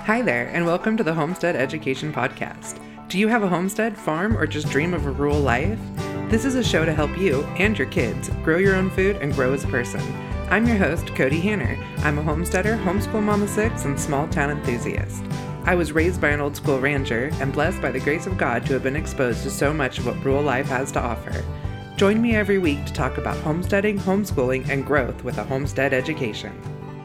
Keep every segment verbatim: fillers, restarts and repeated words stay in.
Hi there, and welcome to the Homestead Education Podcast. Do you have a homestead, farm, or just dream of a rural life? This is a show to help you and your kids grow your own food and grow as a person. I'm your host, Cody Hanner. I'm a homesteader, homeschool mom of six, and small town enthusiast. I was raised by an old school rancher and blessed by the grace of God to have been exposed to so much of what rural life has to offer. Join me every week to talk about homesteading, homeschooling, and growth with a homestead education.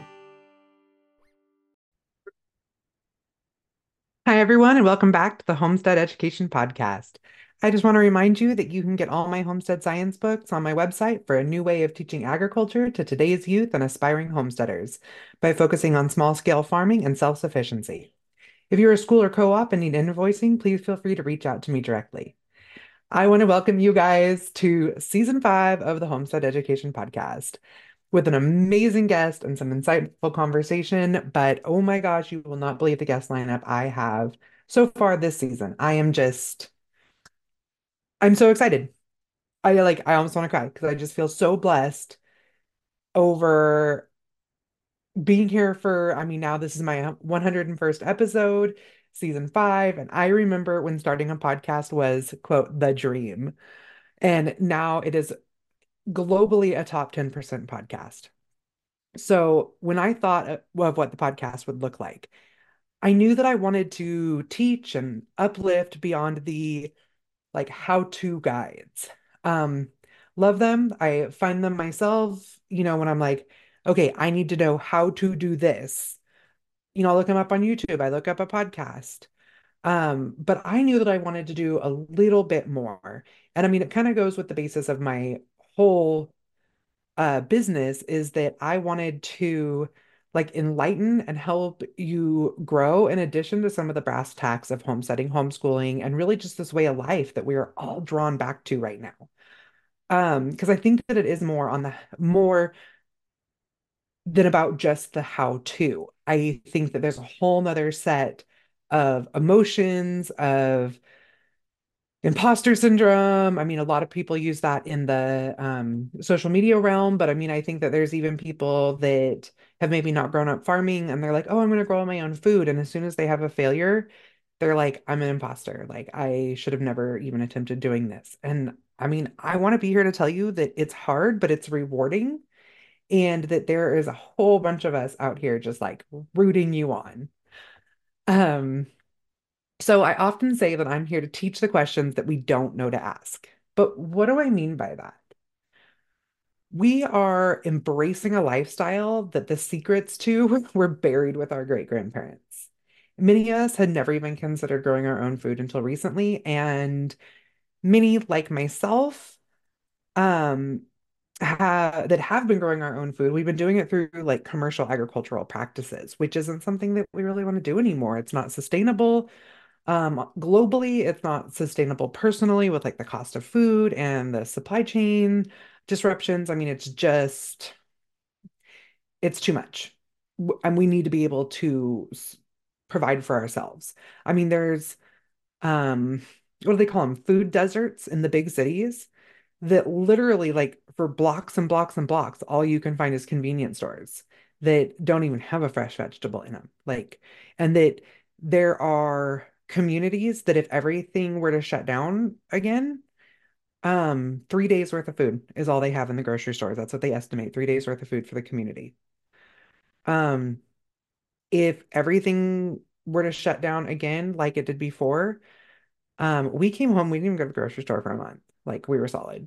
Hi, everyone, and welcome back to the Homestead Education Podcast. I just want to remind you that you can get all my homestead science books on my website for a new way of teaching agriculture to today's youth and aspiring homesteaders by focusing on small scale farming and self sufficiency. If you're a school or co op and need invoicing, please feel free to reach out to me directly. I want to welcome you guys to season five of the Homestead Education Podcast with an amazing guest and some insightful conversation. But oh my gosh, you will not believe the guest lineup I have so far this season. I am just, I'm so excited. I like, I almost want to cry because I just feel so blessed over being here for, I mean, now this is my one hundred first episode, season five. And I remember when starting a podcast was, quote, the dream. And now it is globally a top ten percent podcast. So when I thought of what the podcast would look like, I knew that I wanted to teach and uplift beyond the like how-to guides. Um, love them. I find them myself, you know, when I'm like, okay, I need to know how to do this. You know, I'll look them up on YouTube. I look up a podcast. Um, but I knew that I wanted to do a little bit more. And I mean, it kind of goes with the basis of my whole uh, business is that I wanted to like enlighten and help you grow in addition to some of the brass tacks of homesteading, homeschooling, and really just this way of life that we are all drawn back to right now. Um, because I think that it is more on the more than about just the how to. I think that there's a whole nother set of emotions, of imposter syndrome. I mean, a lot of people use that in the um, social media realm, but I mean, I think that there's even people that have maybe not grown up farming and they're like, oh, I'm going to grow my own food. And as soon as they have a failure, they're like, I'm an imposter. Like, I should have never even attempted doing this. And I mean, I want to be here to tell you that it's hard, but it's rewarding and that there is a whole bunch of us out here just like rooting you on. Um, so I often say that I'm here to teach the questions that we don't know to ask. But what do I mean by that? We are embracing a lifestyle that the secrets to were buried with our great grandparents. Many of us had never even considered growing our own food until recently, and many, like myself, um, ha that have been growing our own food. We've been doing it through like commercial agricultural practices, which isn't something that we really want to do anymore. It's not sustainable. Um, globally, it's not sustainable personally with like the cost of food and the supply chain disruptions. I mean, it's just, it's too much. W- And we need to be able to s- provide for ourselves. I mean, there's, um, what do they call them? Food deserts in the big cities that literally, like, for blocks and blocks and blocks, all you can find is convenience stores that don't even have a fresh vegetable in them. Like, and that there are communities that if everything were to shut down again, um, three days worth of food is all they have in the grocery stores. That's what they estimate, three days worth of food for the community. Um, if everything were to shut down again like it did before, um, we came home, we didn't even go to the grocery store for a month. Like we were solid.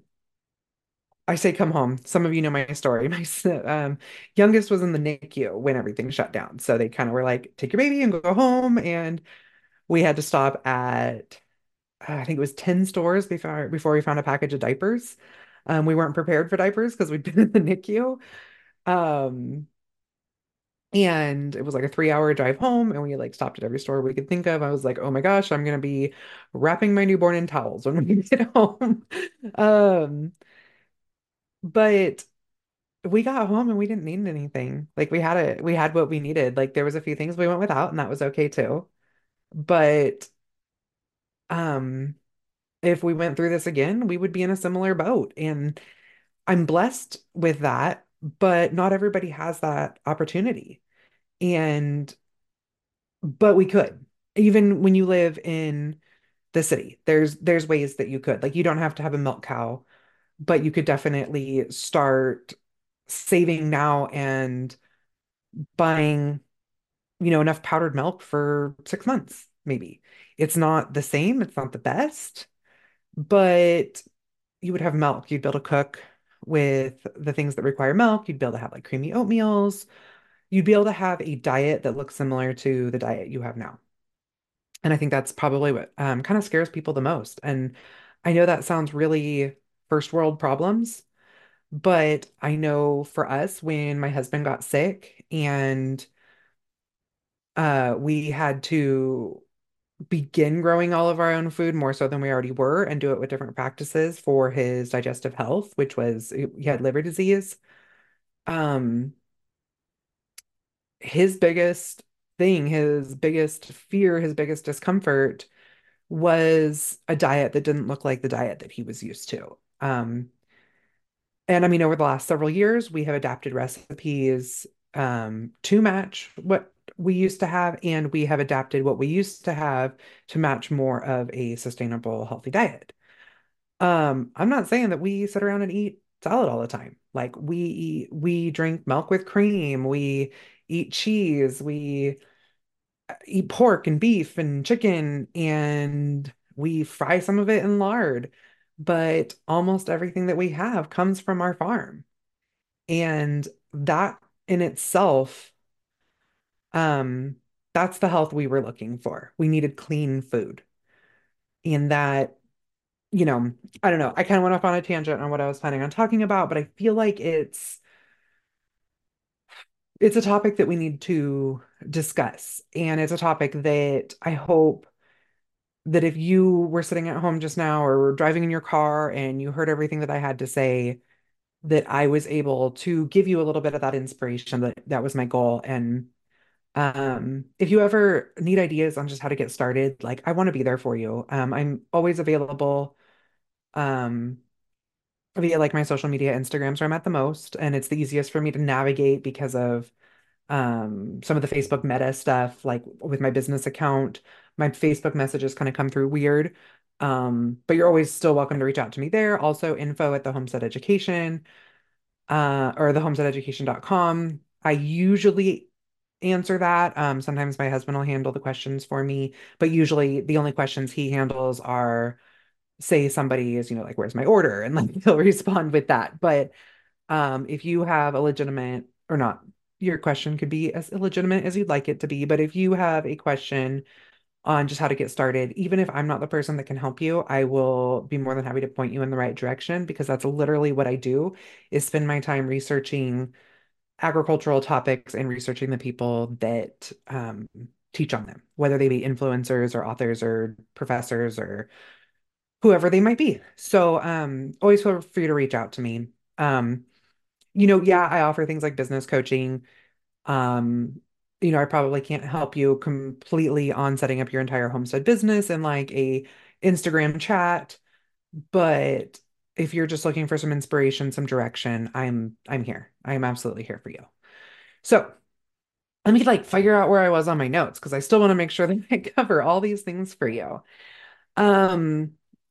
I say come home. Some of you know my story. My s- um, youngest was in the NICU when everything shut down. So they kind of were like, take your baby and go home. And we had to stop at, uh, I think it was ten stores before before we found a package of diapers. Um, we weren't prepared for diapers because we'd been in the NICU. Um, and it was like a three hour drive home, and we like stopped at every store we could think of. I was like, oh my gosh, I'm gonna be wrapping my newborn in towels when we get home. Um, but we got home and we didn't need anything. Like we had it, we had what we needed. Like there was a few things we went without, and that was okay too. But um, if we went through this again, we would be in a similar boat. And I'm blessed with that, but not everybody has that opportunity. And but we could. Even when you live in the city, there's there's ways that you could. Like you don't have to have a milk cow, but you could definitely start saving now and buying, you know, enough powdered milk for six months, maybe. It's not the same, it's not the best, but you would have milk. You'd be able to cook with the things that require milk. You'd be able to have like creamy oatmeals. You'd be able to have a diet that looks similar to the diet you have now. And I think that's probably what um, kind of scares people the most. And I know that sounds really first world problems, but I know for us, when my husband got sick and uh, we had to begin growing all of our own food more so than we already were and do it with different practices for his digestive health, which was he had liver disease. Um, his biggest thing, his biggest fear, his biggest discomfort was a diet that didn't look like the diet that he was used to. Um, and I mean, over the last several years, we have adapted recipes um, to match what we used to have, and we have adapted what we used to have to match more of a sustainable, healthy diet. Um, I'm not saying that we sit around and eat salad all the time. Like we eat, we drink milk with cream, we eat cheese, we eat pork and beef and chicken, and we fry some of it in lard. But almost everything that we have comes from our farm. And that in itself, um, that's the health we were looking for. We needed clean food. And that, you know, I don't know. I kind of went off on a tangent on what I was planning on talking about, but I feel like it's it's a topic that we need to discuss. And it's a topic that I hope that if you were sitting at home just now or were driving in your car and you heard everything that I had to say, that I was able to give you a little bit of that inspiration. That that was my goal. And um, if you ever need ideas on just how to get started, like I want to be there for you. Um, I'm always available um, via like my social media, Instagrams where I'm at the most, and it's the easiest for me to navigate because of um some of the Facebook Meta stuff, like with my business account, my Facebook messages kind of come through weird. Um, but you're always still welcome to reach out to me there. Also, info at the Homestead Education, uh, or the homestead education dot com. I usually answer that. Um, sometimes my husband will handle the questions for me, but usually the only questions he handles are, say somebody is, you know, like, where's my order? And like he'll respond with that. But um, if you have a legitimate or not, your question could be as illegitimate as you'd like it to be. But if you have a question on just how to get started, even if I'm not the person that can help you, I will be more than happy to point you in the right direction because that's literally what I do is spend my time researching agricultural topics and researching the people that um, teach on them, whether they be influencers or authors or professors or whoever they might be. So um, always feel free to reach out to me. Um, you know, yeah, I offer things like business coaching. Um, you know, I probably can't help you completely on setting up your entire homestead business and like a Instagram chat, but if you're just looking for some inspiration, some direction, I'm I'm here. I'm absolutely here for you. So let me like figure out where I was on my notes because I still want to make sure that I cover all these things for you. Um,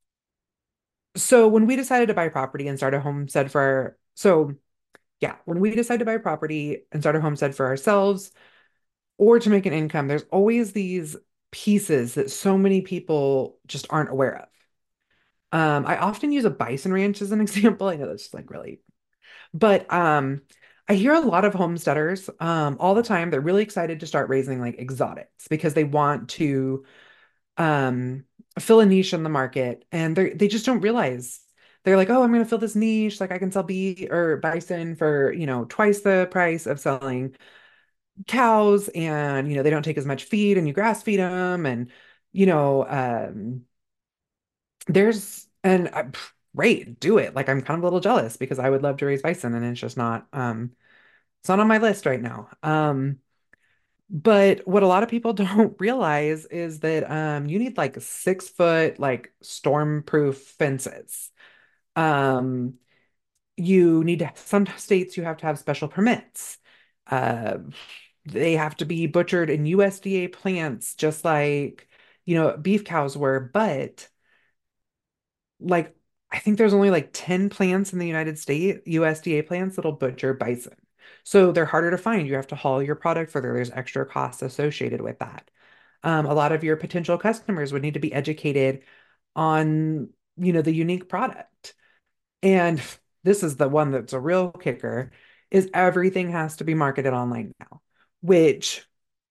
so when we decided to buy property and start a homestead for our, so yeah, when we decide to buy property and start a homestead for ourselves or to make an income, there's always these pieces that so many people just aren't aware of. Um, I often use a bison ranch as an example. I know that's just like really, but um, I hear a lot of homesteaders um all the time. They're really excited to start raising like exotics because they want to um fill a niche in the market, and they they just don't realize. They're like, oh, I'm gonna fill this niche. Like I can sell bee or bison for, you know, twice the price of selling cows, and you know they don't take as much feed and you grass feed them, and you know um there's and uh, pff, great, do it. Like I'm kind of a little jealous because I would love to raise bison and it's just not um it's not on my list right now. Um but what a lot of people don't realize is that um you need like six foot like storm-proof fences. Um you need to, some states you have to have special permits. Uh they have to be butchered in U S D A plants, just like, you know, beef cows were. But like, I think there's only like ten plants in the United States, U S D A plants that'll butcher bison. So they're harder to find. You have to haul your product further. There's extra costs associated with that. Um, a lot of your potential customers would need to be educated on, you know, the unique product. And this is the one that's a real kicker, is everything has to be marketed online now, which,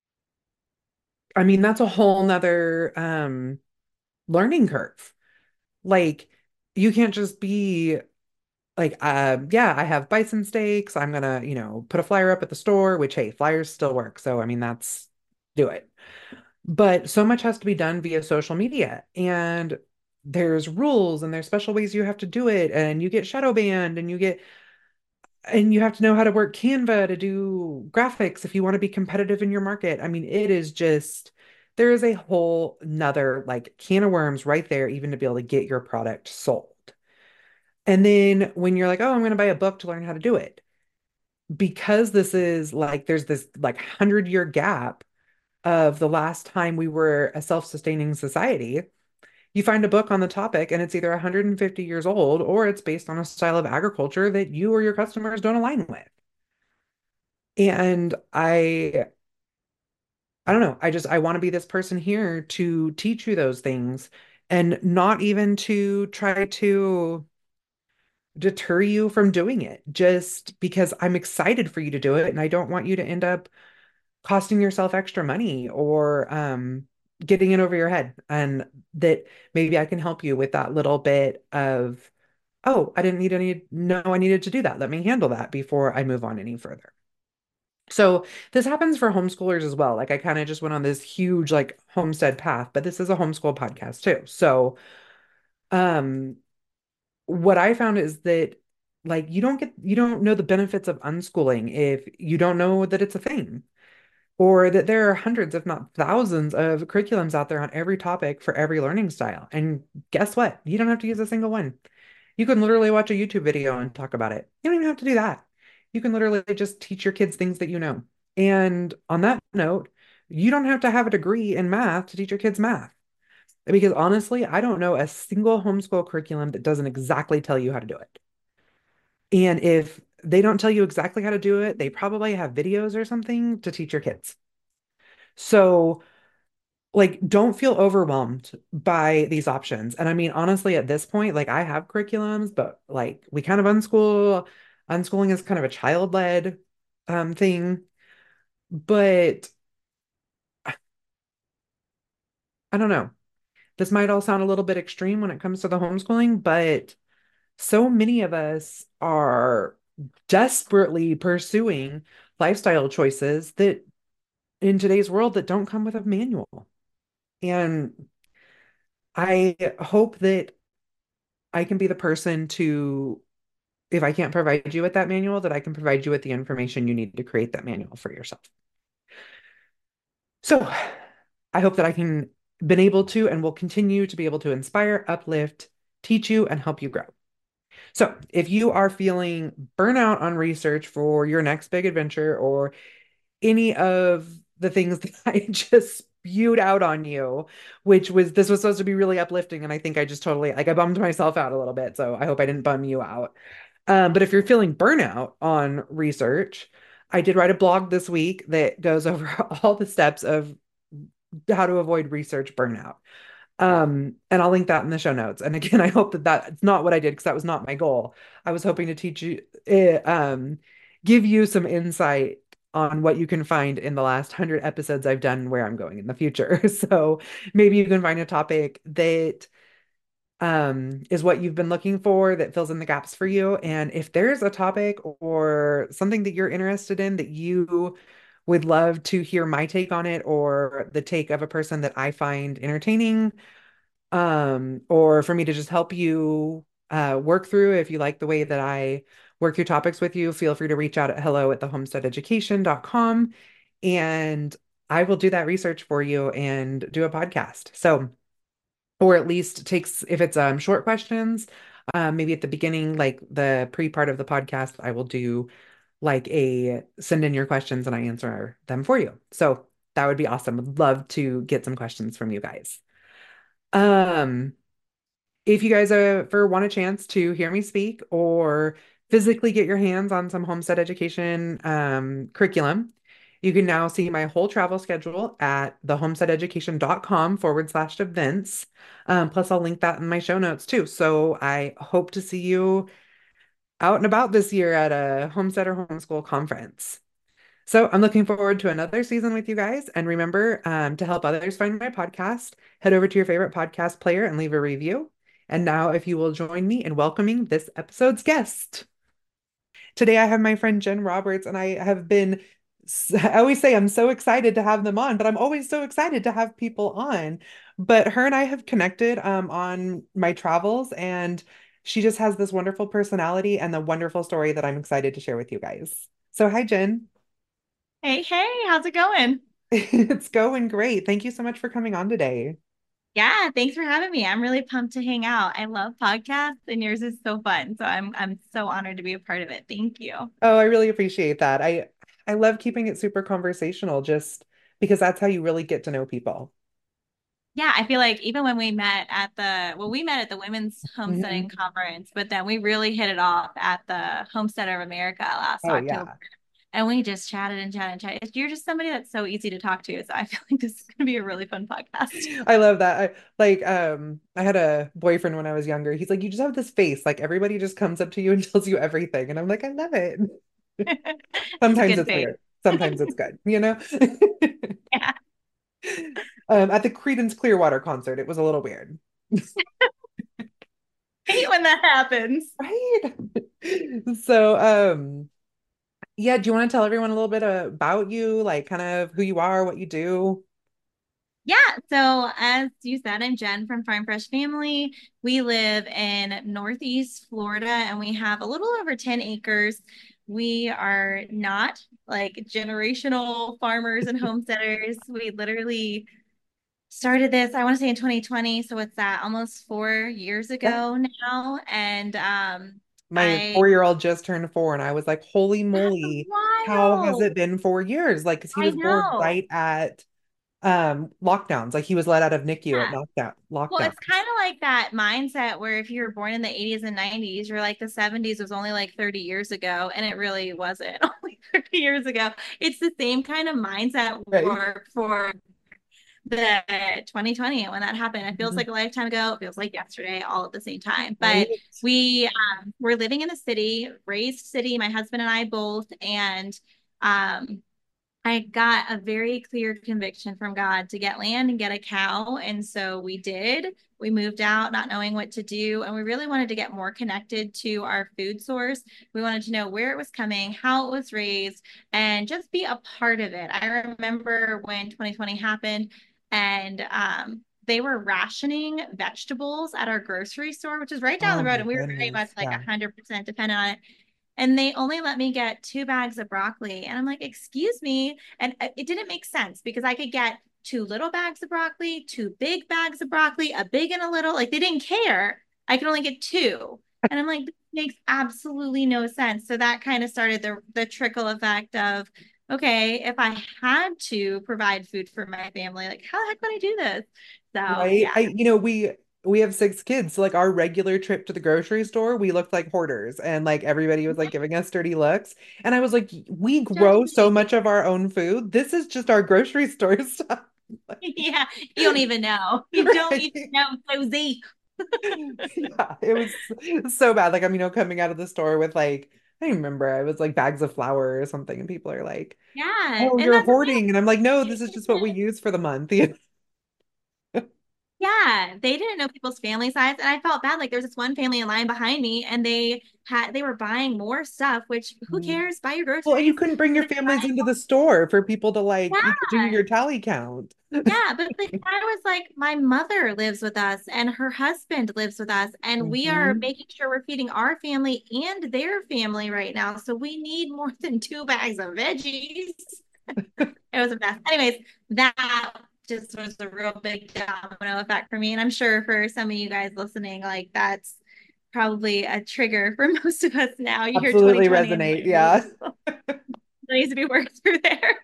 I mean, that's a whole nother um, learning curve. Like, you can't just be like, uh, yeah, I have bison steaks. I'm gonna, you know, put a flyer up at the store, which, hey, flyers still work. So, I mean, that's do it. But so much has to be done via social media, and there's rules and there's special ways you have to do it, and you get shadow banned, and you get and you have to know how to work Canva to do graphics if you want to be competitive in your market. I mean, it is just there is a whole nother like can of worms right there, even to be able to get your product sold. And then when you're like, oh, I'm going to buy a book to learn how to do it, because this is like there's this like hundred year gap of the last time we were a self-sustaining society. You find a book on the topic and it's either one hundred fifty years old or it's based on a style of agriculture that you or your customers don't align with. And I I don't know. I just I want to be this person here to teach you those things and not even to try to deter you from doing it just because I'm excited for you to do it and I don't want you to end up costing yourself extra money or um getting in over your head, and that maybe I can help you with that little bit of, oh, I didn't need any no, I needed to do that. Let me handle that before I move on any further. So this happens for homeschoolers as well. Like I kind of just went on this huge like homestead path, but this is a homeschool podcast too. So um what I found is that like you don't get you don't know the benefits of unschooling if you don't know that it's a thing, or that there are hundreds, if not thousands, of curriculums out there on every topic for every learning style. And guess what? You don't have to use a single one. You can literally watch a YouTube video and talk about it. You don't even have to do that. You can literally just teach your kids things that you know. And on that note, you don't have to have a degree in math to teach your kids math. Because honestly, I don't know a single homeschool curriculum that doesn't exactly tell you how to do it. And if they don't tell you exactly how to do it, they probably have videos or something to teach your kids. So, like, don't feel overwhelmed by these options. And I mean, honestly, at this point, like, I have curriculums, but like, we kind of unschool. Unschooling is kind of a child-led um, thing. But I don't know. This might all sound a little bit extreme when it comes to the homeschooling, but so many of us are desperately pursuing lifestyle choices that in today's world that don't come with a manual. And I hope that I can be the person to, if I can't provide you with that manual, that I can provide you with the information you need to create that manual for yourself. So I hope that I can been able to and will continue to be able to inspire, uplift, teach you, and help you grow. So if you are feeling burnout on research for your next big adventure or any of the things that I just spewed out on you, which was this was supposed to be really uplifting, and I think I just totally like I bummed myself out a little bit. So I hope I didn't bum you out. Um, but if you're feeling burnout on research, I did write a blog this week that goes over all the steps of how to avoid research burnout. Um, and I'll link that in the show notes. And again, I hope that that's not what I did because that was not my goal. I was hoping to teach you, eh, um, give you some insight on what you can find in the last one hundred episodes I've done, where I'm going in the future. So maybe you can find a topic that um, is what you've been looking for that fills in the gaps for you. And if there's a topic or something that you're interested in that you would love to hear my take on it, or the take of a person that I find entertaining, um, or for me to just help you uh, work through, if you like the way that I work through topics with you, feel free to reach out at hello at the homestead education dot com, and I will do that research for you and do a podcast. So, or at least takes, if it's um, short questions, um, maybe at the beginning, like the pre part of the podcast, I will do like a send in your questions and I answer them for you. So that would be awesome. Would love to get some questions from you guys. Um, if you guys ever want a chance to hear me speak or physically get your hands on some homestead education um, curriculum, you can now see my whole travel schedule at thehomesteadeducation.com forward slash events. Um, plus, I'll link that in my show notes too. So I hope to see you out and about this year at a homestead or homeschool conference. So I'm looking forward to another season with you guys. And remember, um, to help others find my podcast, head over to your favorite podcast player and leave a review. And now, if you will join me in welcoming this episode's guest. Today, I have my friend Jen Roberts, and I have been, I always say I'm so excited to have them on, but I'm always so excited to have people on. But her and I have connected um, on my travels, and she just has this wonderful personality and the wonderful story that I'm excited to share with you guys. So, hi, Jen. Hey, hey, how's it going? It's going great. Thank you so much for coming on today. Yeah, thanks for having me. I'm really pumped to hang out. I love podcasts and yours is so fun. So I'm I'm so honored to be a part of it. Thank you. Oh, I really appreciate that. I I love keeping it super conversational just because that's how you really get to know people. Yeah, I feel like even when we met at the well, we met at the Women's Homesteading Mhm. Conference, but then we really hit it off at the Homesteader of America last Oh October. yeah. And we just chatted and chatted and chatted. You're just somebody that's so easy to talk to. So I feel like this is gonna be a really fun podcast. I love that. I like um I had a boyfriend when I was younger. He's like, you just have this face. Like everybody just comes up to you and tells you everything. And I'm like, I love it. It's a Sometimes good it's face. weird. Sometimes it's good, you know? Yeah. Um, at the Creedence Clearwater concert, it was a little weird. I hate when that happens. Right? So, um, yeah, do you want to tell everyone a little bit about you, like kind of who you are, what you do? Yeah, so as you said, I'm Jen from Farm Fresh Family. We live in Northeast Florida and we have a little over ten acres. We are not like generational farmers and homesteaders. We literally started this, I want to say in twenty twenty. So it's that almost four years Yeah. ago now. And um, My I, four-year-old just turned four, and I was like, holy that's moly, how has wild. it been four years? Like, because he I was born know. right at um lockdowns. Like he was let out of NICU at Yeah. knockdown Well, lockdown. it's kind of like that mindset where if you were born in the eighties and nineties, you're like the seventies was only like thirty years ago, and it really wasn't only thirty years ago. It's the same kind of mindset Right. for for the twenty twenty when that happened. It feels Mhm. like a lifetime ago. It feels like yesterday, all at the same time. But Right. we um, we're living in a city, raised city, my husband and I both, and um, I got a very clear conviction from God to get land and get a cow. And so we did. We moved out not knowing what to do. And we really wanted to get more connected to our food source. We wanted to know where it was coming, how it was raised, and just be a part of it. I remember when twenty twenty happened and um, they were rationing vegetables at our grocery store, which is right down Oh the road. my And we were very much goodness. like Yeah. one hundred percent dependent on it and they only let me get two bags of broccoli. And I'm like, excuse me. And it didn't make sense because I could get two little bags of broccoli, two big bags of broccoli, a big and a little. Like they didn't care. I could only get two. And I'm like, this makes absolutely no sense. So that kind of started the the trickle effect of, okay, if I had to provide food for my family, like how the heck would I do this? So Right. yeah. I, you know, we we have six kids. So like our regular trip to the grocery store, we looked like hoarders and like everybody was like giving us dirty looks. And I was like, we grow Judging so me. much of our own food. This is just our grocery store stuff. Like, Yeah, you don't even know. You don't right. even know, Susie. Yeah, it was so bad. Like I'm, you know, coming out of the store with like, I remember I was like bags of flour or something, and people are like, Yeah, "Oh, and you're that's hoarding," and I'm like, "No, okay. this is just what we use for the month." You Yeah, they didn't know people's family size, and I felt bad. Like there was this one family in line behind me, and they had they were buying more stuff. Which who know? cares? Buy your Well, and you groceries. couldn't bring your They're families buying into more- the store for people to like you know, do Yeah, your tally count. yeah. But the guy was like, my mother lives with us, and her husband lives with us, and we are Mhm. making sure we're feeding our family and their family right now. So we need more than two bags of veggies. It was a mess. Anyways, that just was a real big domino effect for me. And I'm sure for some of you guys listening, like that's probably a trigger for most of us now. You hear Absolutely twenty twenty and resonate. you're like, Yeah. needs to be worked through there.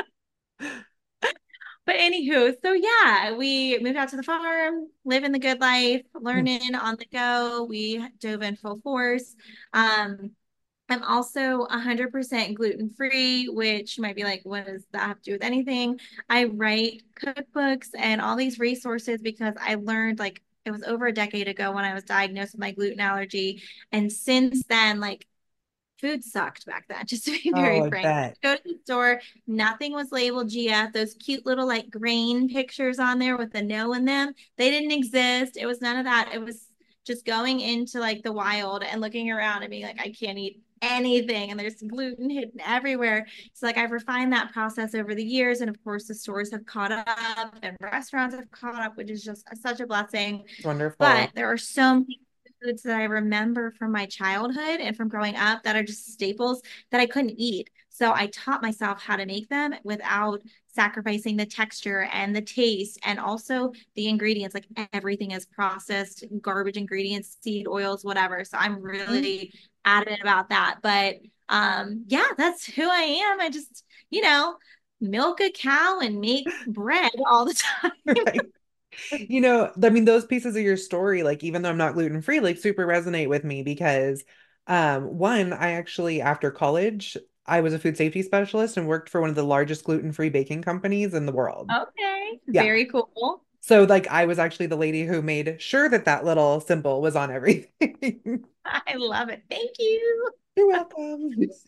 But anywho, so yeah, we moved out to the farm, living the good life, learning on the go. We dove in full force. Um, I'm also one hundred percent gluten free, which you might be like, what does that have to do with anything? I write cookbooks and all these resources because I learned like it was over a decade ago when I was diagnosed with my gluten allergy. And since then, like food sucked back then, just to be Oh, very I frank. bet. Go to the store, nothing was labeled G F. Those cute little like grain pictures on there with the no in them, they didn't exist. It was none of that. It was just going into like the wild and looking around and being like, I can't eat anything. And there's gluten hidden everywhere. So like I've refined that process over the years. And of course, the stores have caught up and restaurants have caught up, which is just such a blessing. It's wonderful. But there are so many foods that I remember from my childhood and from growing up that are just staples that I couldn't eat. So I taught myself how to make them without sacrificing the texture and the taste and also the ingredients. Like everything is processed, garbage ingredients, seed oils, whatever. So I'm Mhm. really adamant about that. But um, yeah, that's who I am. I just, you know, milk a cow and make bread all the time. Right. You know, I mean, those pieces of your story, like even though I'm not gluten free, like super resonate with me because um, one, I actually after college, I was a food safety specialist and worked for one of the largest gluten free baking companies in the world. Okay, Yeah. very cool. So like I was actually the lady who made sure that that little symbol was on everything. I love it. Thank you. You're welcome.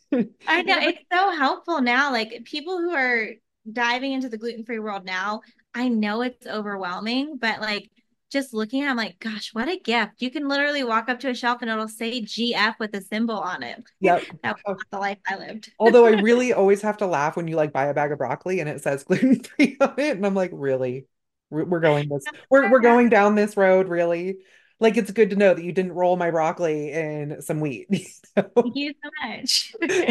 I know Yeah, but it's so helpful now. Like people who are diving into the gluten-free world now, I know it's overwhelming, but like just looking at it, I'm like, gosh, what a gift. You can literally walk up to a shelf and it'll say G F with a symbol on it. yep. That was not the life I lived. Although I really always have to laugh when you like buy a bag of broccoli and it says gluten free on it, and I'm like, really? We're, we're going this we're we're going down this road, really? Like it's good to know that you didn't roll my broccoli in some wheat. Thank So, you so much.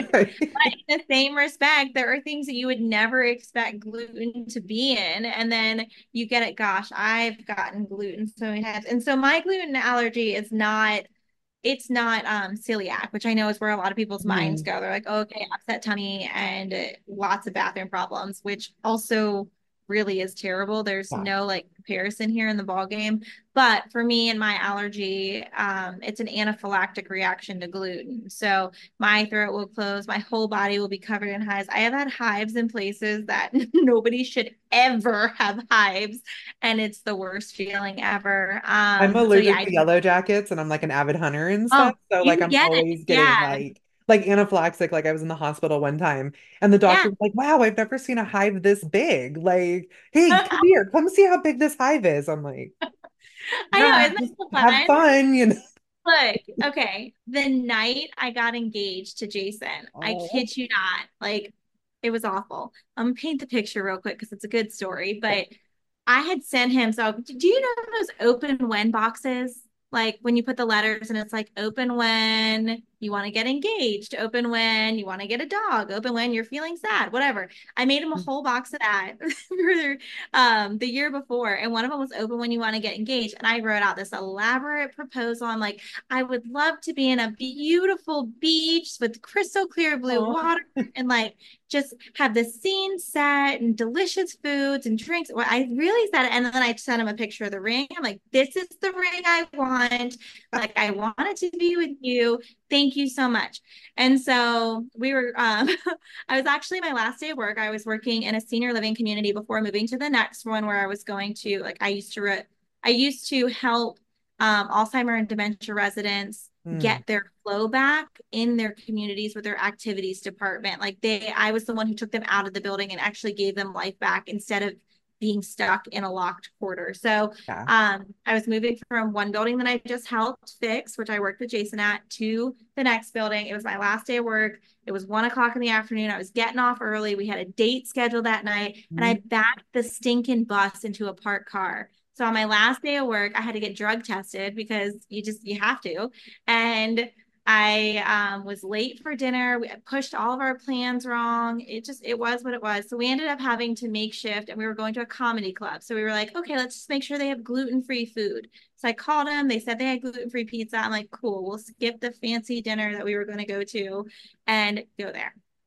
But in the same respect, there are things that you would never expect gluten to be in. And then you get it, gosh, I've gotten gluten so many times. And so my gluten allergy is not, it's not um celiac, which I know is where a lot of people's minds mm, go. They're like, oh, okay, upset tummy and uh, lots of bathroom problems, which also really is terrible. There's yeah. no like comparison here in the ball game. But for me and my allergy, um, it's an anaphylactic reaction to gluten. So my throat will close, my whole body will be covered in hives. I have had hives in places that nobody should ever have hives, and it's the worst feeling ever. I'm Um, so yeah, allergic I, to yellow jackets and I'm like an avid hunter and stuff. oh, So like you I'm get it. always getting Yeah. like like anaphylaxis. Like I was in the hospital one time and the Yeah. doctor was like, wow, I've never seen a hive this big. Like, hey, come here, come see how big this hive is. I'm like, I know, yeah, isn't that just so have fun? fun, you know. Look, okay. The night I got engaged to Jason, I Oh, kid you not, like it was awful. I'm gonna paint the picture real quick because it's a good story. But I had sent him. So, do you know those open when boxes? Like when you put the letters and it's like open when you want to get engaged, open when you want to get a dog, open when you're feeling sad, whatever. I made him a whole box of that for um, the year before. And one of them was open when you want to get engaged. And I wrote out this elaborate proposal. I'm like, I would love to be in a beautiful beach with crystal clear blue oh. water and like just have the scene set and delicious foods and drinks. Well, I really said it. And then I sent him a picture of the ring. I'm like, this is the ring I want. Like, I wanted to be with you. Thank you so much. And so we were, um, I was actually my last day of work. I was working in a senior living community before moving to the next one where I was going to, like, I used to, re- I used to help um, Alzheimer and dementia residents Hmm. get their flow back in their communities with their activities department. Like they, I was the one who took them out of the building and actually gave them life back instead of being stuck in a locked quarter. So Yeah. um, I was moving from one building that I just helped fix, which I worked with Jason at, to the next building. It was my last day of work. It was one o'clock in the afternoon. I was getting off early. We had a date scheduled that night, and Mhm. I backed the stinking bus into a parked car. So on my last day of work, I had to get drug tested because you just you have to. And I um, was late for dinner. We pushed all of our plans wrong. It just, it was what it was. So we ended up having to make shift and we were going to a comedy club. So we were like, okay, let's just make sure they have gluten-free food. So I called them. They said they had gluten-free pizza. I'm like, cool, we'll skip the fancy dinner that we were going to go to and go there.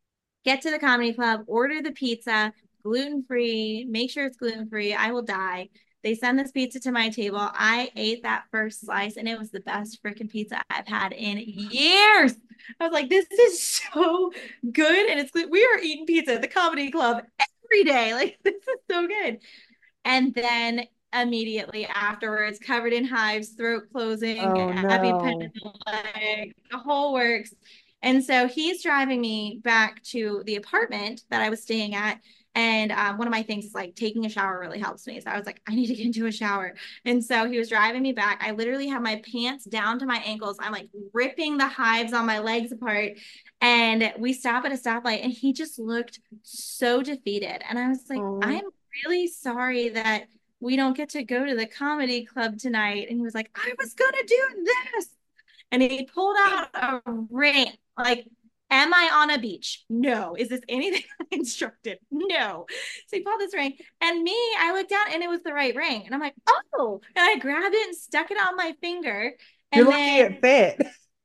get to the comedy club, order the pizza, gluten free, make sure it's gluten free. I will die. They send this pizza to my table. I ate that first slice and it was the best freaking pizza I've had in years. I was like, this is so good. And it's we are eating pizza at the comedy club every day. Like, this is so good. And then immediately afterwards, covered in hives, throat closing, Oh EpiPen no. in the leg, the whole works. And so he's driving me back to the apartment that I was staying at. And um, one of my things is like taking a shower really helps me. So I was like, I need to get into a shower. And so he was driving me back. I literally have my pants down to my ankles. I'm like ripping the hives on my legs apart. And we stop at a stoplight and he just looked so defeated. And I was like, Oh, I'm really sorry that we don't get to go to the comedy club tonight. And he was like, I was going to do this. And he pulled out a ring. Like, am I on a beach? No. Is this anything I instructed? No. So he pulled this ring. And me, I looked down and it was the right ring. And I'm like, oh. And I grabbed it and stuck it on my finger. you're And lucky then, it fit.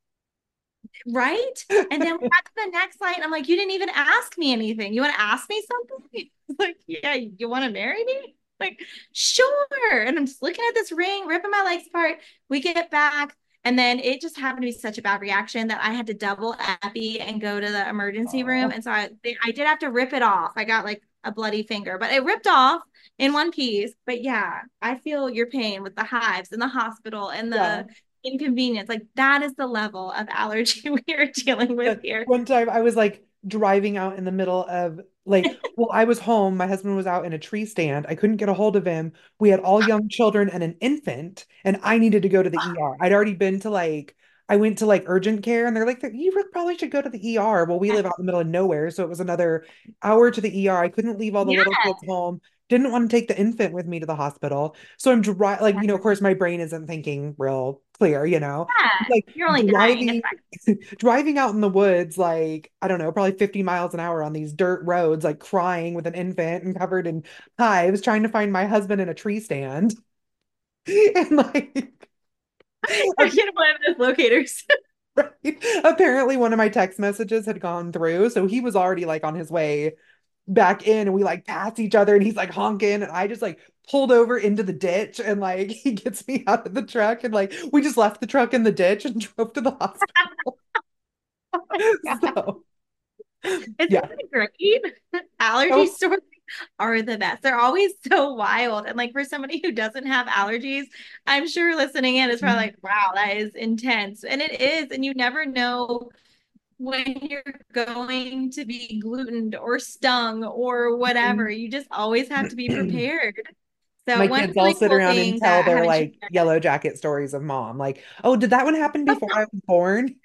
right? And then we got to the next light. And I'm like, you didn't even ask me anything. You want to ask me something? Like, yeah, you want to marry me? Like, sure. And I'm just looking at this ring, ripping my legs apart. We get back. And then it just happened to be such a bad reaction that I had to double epi and go to the emergency room. Oh, And so I, I did have to rip it off. I got like a bloody finger, but it ripped off in one piece. But yeah, I feel your pain with the hives and the hospital and yeah. the inconvenience. Like, that is the level of allergy we are dealing with Uh, here. One time I was like driving out in the middle of like, well, I was home. My husband was out in a tree stand. I couldn't get a hold of him. We had all young children and an infant, and I needed to go to the E R. I'd already been to like, I went to like urgent care, and they're like, you probably should go to the E R. Well, we live out in the middle of nowhere, so it was another hour to the E R. I couldn't leave all the little Yeah. kids home. Didn't want to take the infant with me to the hospital. So I'm dri like, you know, of course, my brain isn't thinking real clear, you know, Yeah. like You're only dying a driving second. driving out in the woods, like, I don't know, probably fifty miles an hour on these dirt roads, like crying with an infant and covered in hives, trying to find my husband in a tree stand. And like, I get one of those locators. right? Apparently one of my text messages had gone through. So he was already like on his way back in and we like pass each other and he's like honking and I just like pulled over into the ditch and like he gets me out of the truck and like we just left the truck in the ditch and drove to the hospital. Oh my God. So Isn't yeah. that great? Allergy Oh, stories are the best. They're always so wild. And like for somebody who doesn't have allergies, I'm sure listening in is probably like, wow, that is intense. And it is. And you never know when you're going to be glutened or stung or whatever. You just always have to be prepared. So my one kids all really sit cool around and thing tell that I their haven't like shared. yellow jacket stories of mom. Like, oh, did that one happen before I was born?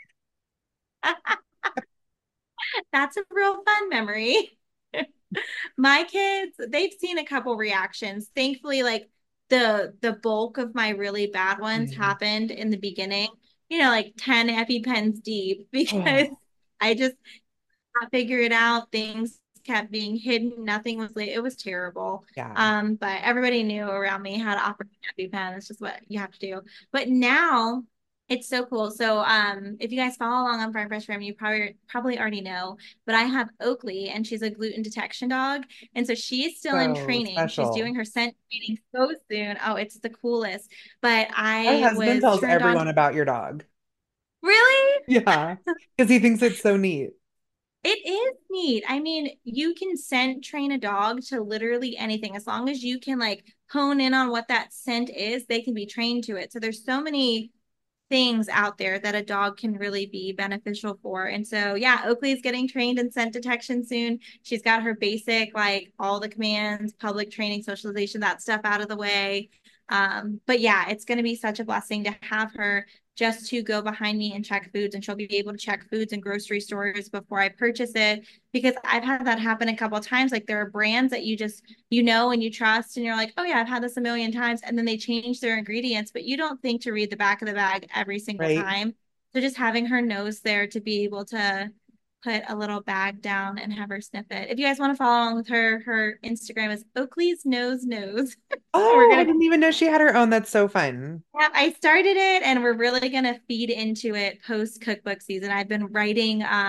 That's a real fun memory. My kids, they've seen a couple reactions. Thankfully, like the the bulk of my really bad ones Mm. happened in the beginning, you know, like ten EpiPens deep, because Oh, I just not figure it out. Things kept being hidden. Nothing was late. It was terrible. yeah. Um, but everybody knew around me how to operate an EpiPen. It's just what you have to do. But now it's so cool. So um, if you guys follow along on Farm Fresh Fam, you probably probably already know. But I have Oakley, and she's a gluten detection dog, and so she's still in So training. She's doing special. her scent training so soon. Oh, it's the coolest. But My I husband was tells turned on to everyone about your dog. really. Yeah. Because he thinks it's so neat. It is neat. I mean, you can scent train a dog to literally anything as long as you can like hone in on what that scent is, they can be trained to it. So there's so many things out there that a dog can really be beneficial for. And so, yeah, Oakley's getting trained in scent detection soon. She's got her basic, like all the commands, public training, socialization, that stuff out of the way. Um, but yeah, it's going to be such a blessing to have her just to go behind me and check foods, and she'll be able to check foods in grocery stores before I purchase it, because I've had that happen a couple of times. Like there are brands that you just you know and you trust and you're like, oh yeah, I've had this a million times, and then they change their ingredients, but you don't think to read the back of the bag every single Right? time. So just having her nose there to be able to put a little bag down and have her sniff it. If you guys want to follow along with her, her Instagram is Oakley's Nose Nose. We're Oh, I gonna didn't even know she had her own. That's so fun. yeah, I started it and we're really gonna feed into it post cookbook season. I've been writing um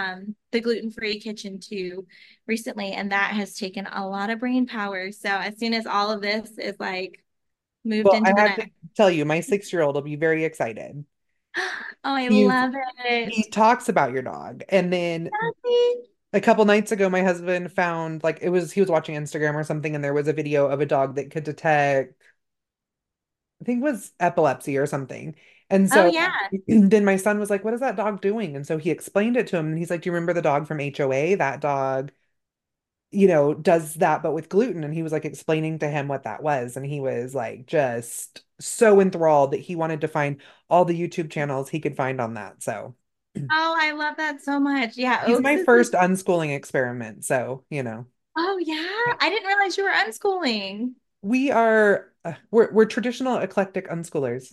the gluten-free kitchen two recently, and that has taken a lot of brain power. So as soon as all of this is like moved Well, I into the have to next, tell you, my six-year-old will be very excited. oh, I He's love he it. talks about your dog. And then a couple nights ago, my husband found like it was he was watching Instagram or something, and there was a video of a dog that could detect, I think it was epilepsy or something. And Oh so yeah. then my son was like, "What is that dog doing?" And so he explained it to him, and he's like, "Do you remember the dog from H O A? That dog, you know, does that but with gluten." And he was like explaining to him what that was, and he was like just so enthralled that he wanted to find all the YouTube channels he could find on that. So Oh, I love that so much. Yeah, he's Oaks my is the, first unschooling experiment, so, you know. oh yeah. I didn't realize you were unschooling. We are uh, we're we're traditional eclectic unschoolers.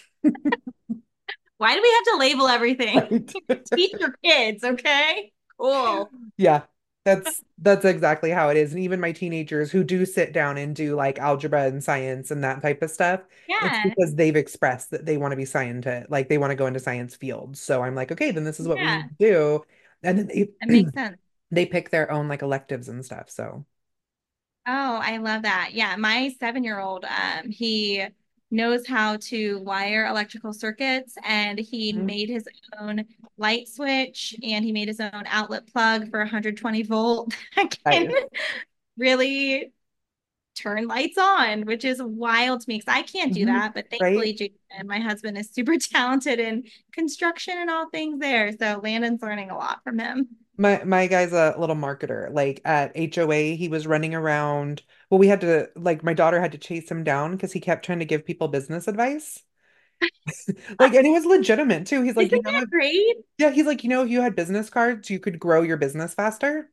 Why do we have to label everything? Right. Teach your kids, okay? Cool. Yeah, that's that's exactly how it is. And even my teenagers who do sit down and do like algebra and science and that type of stuff, it's Yeah. because they've expressed that they want to be scientist, like they want to go into science fields. So I'm like, okay, then this is what we need Yeah. to do. And then That they makes sense. they pick their own like electives and stuff. So Oh, I love that. Yeah, my seven-year-old, um, he knows how to wire electrical circuits, and he mhm. made his own light switch, and he made his own outlet plug for one hundred twenty volt that can Nice. really turn lights on, which is wild to me because I can't do Mhm. that. But Right? thankfully, Jason, my husband, is super talented in construction and all things there. So Landon's learning a lot from him. My my guy's a little marketer. Like at H O A, he was running around. Well, we had to like my daughter had to chase him down because he kept trying to give people business advice. Like, and it was legitimate too. He's like, Isn't you know, that if, great? yeah, he's like, you know, if you had business cards, you could grow your business faster.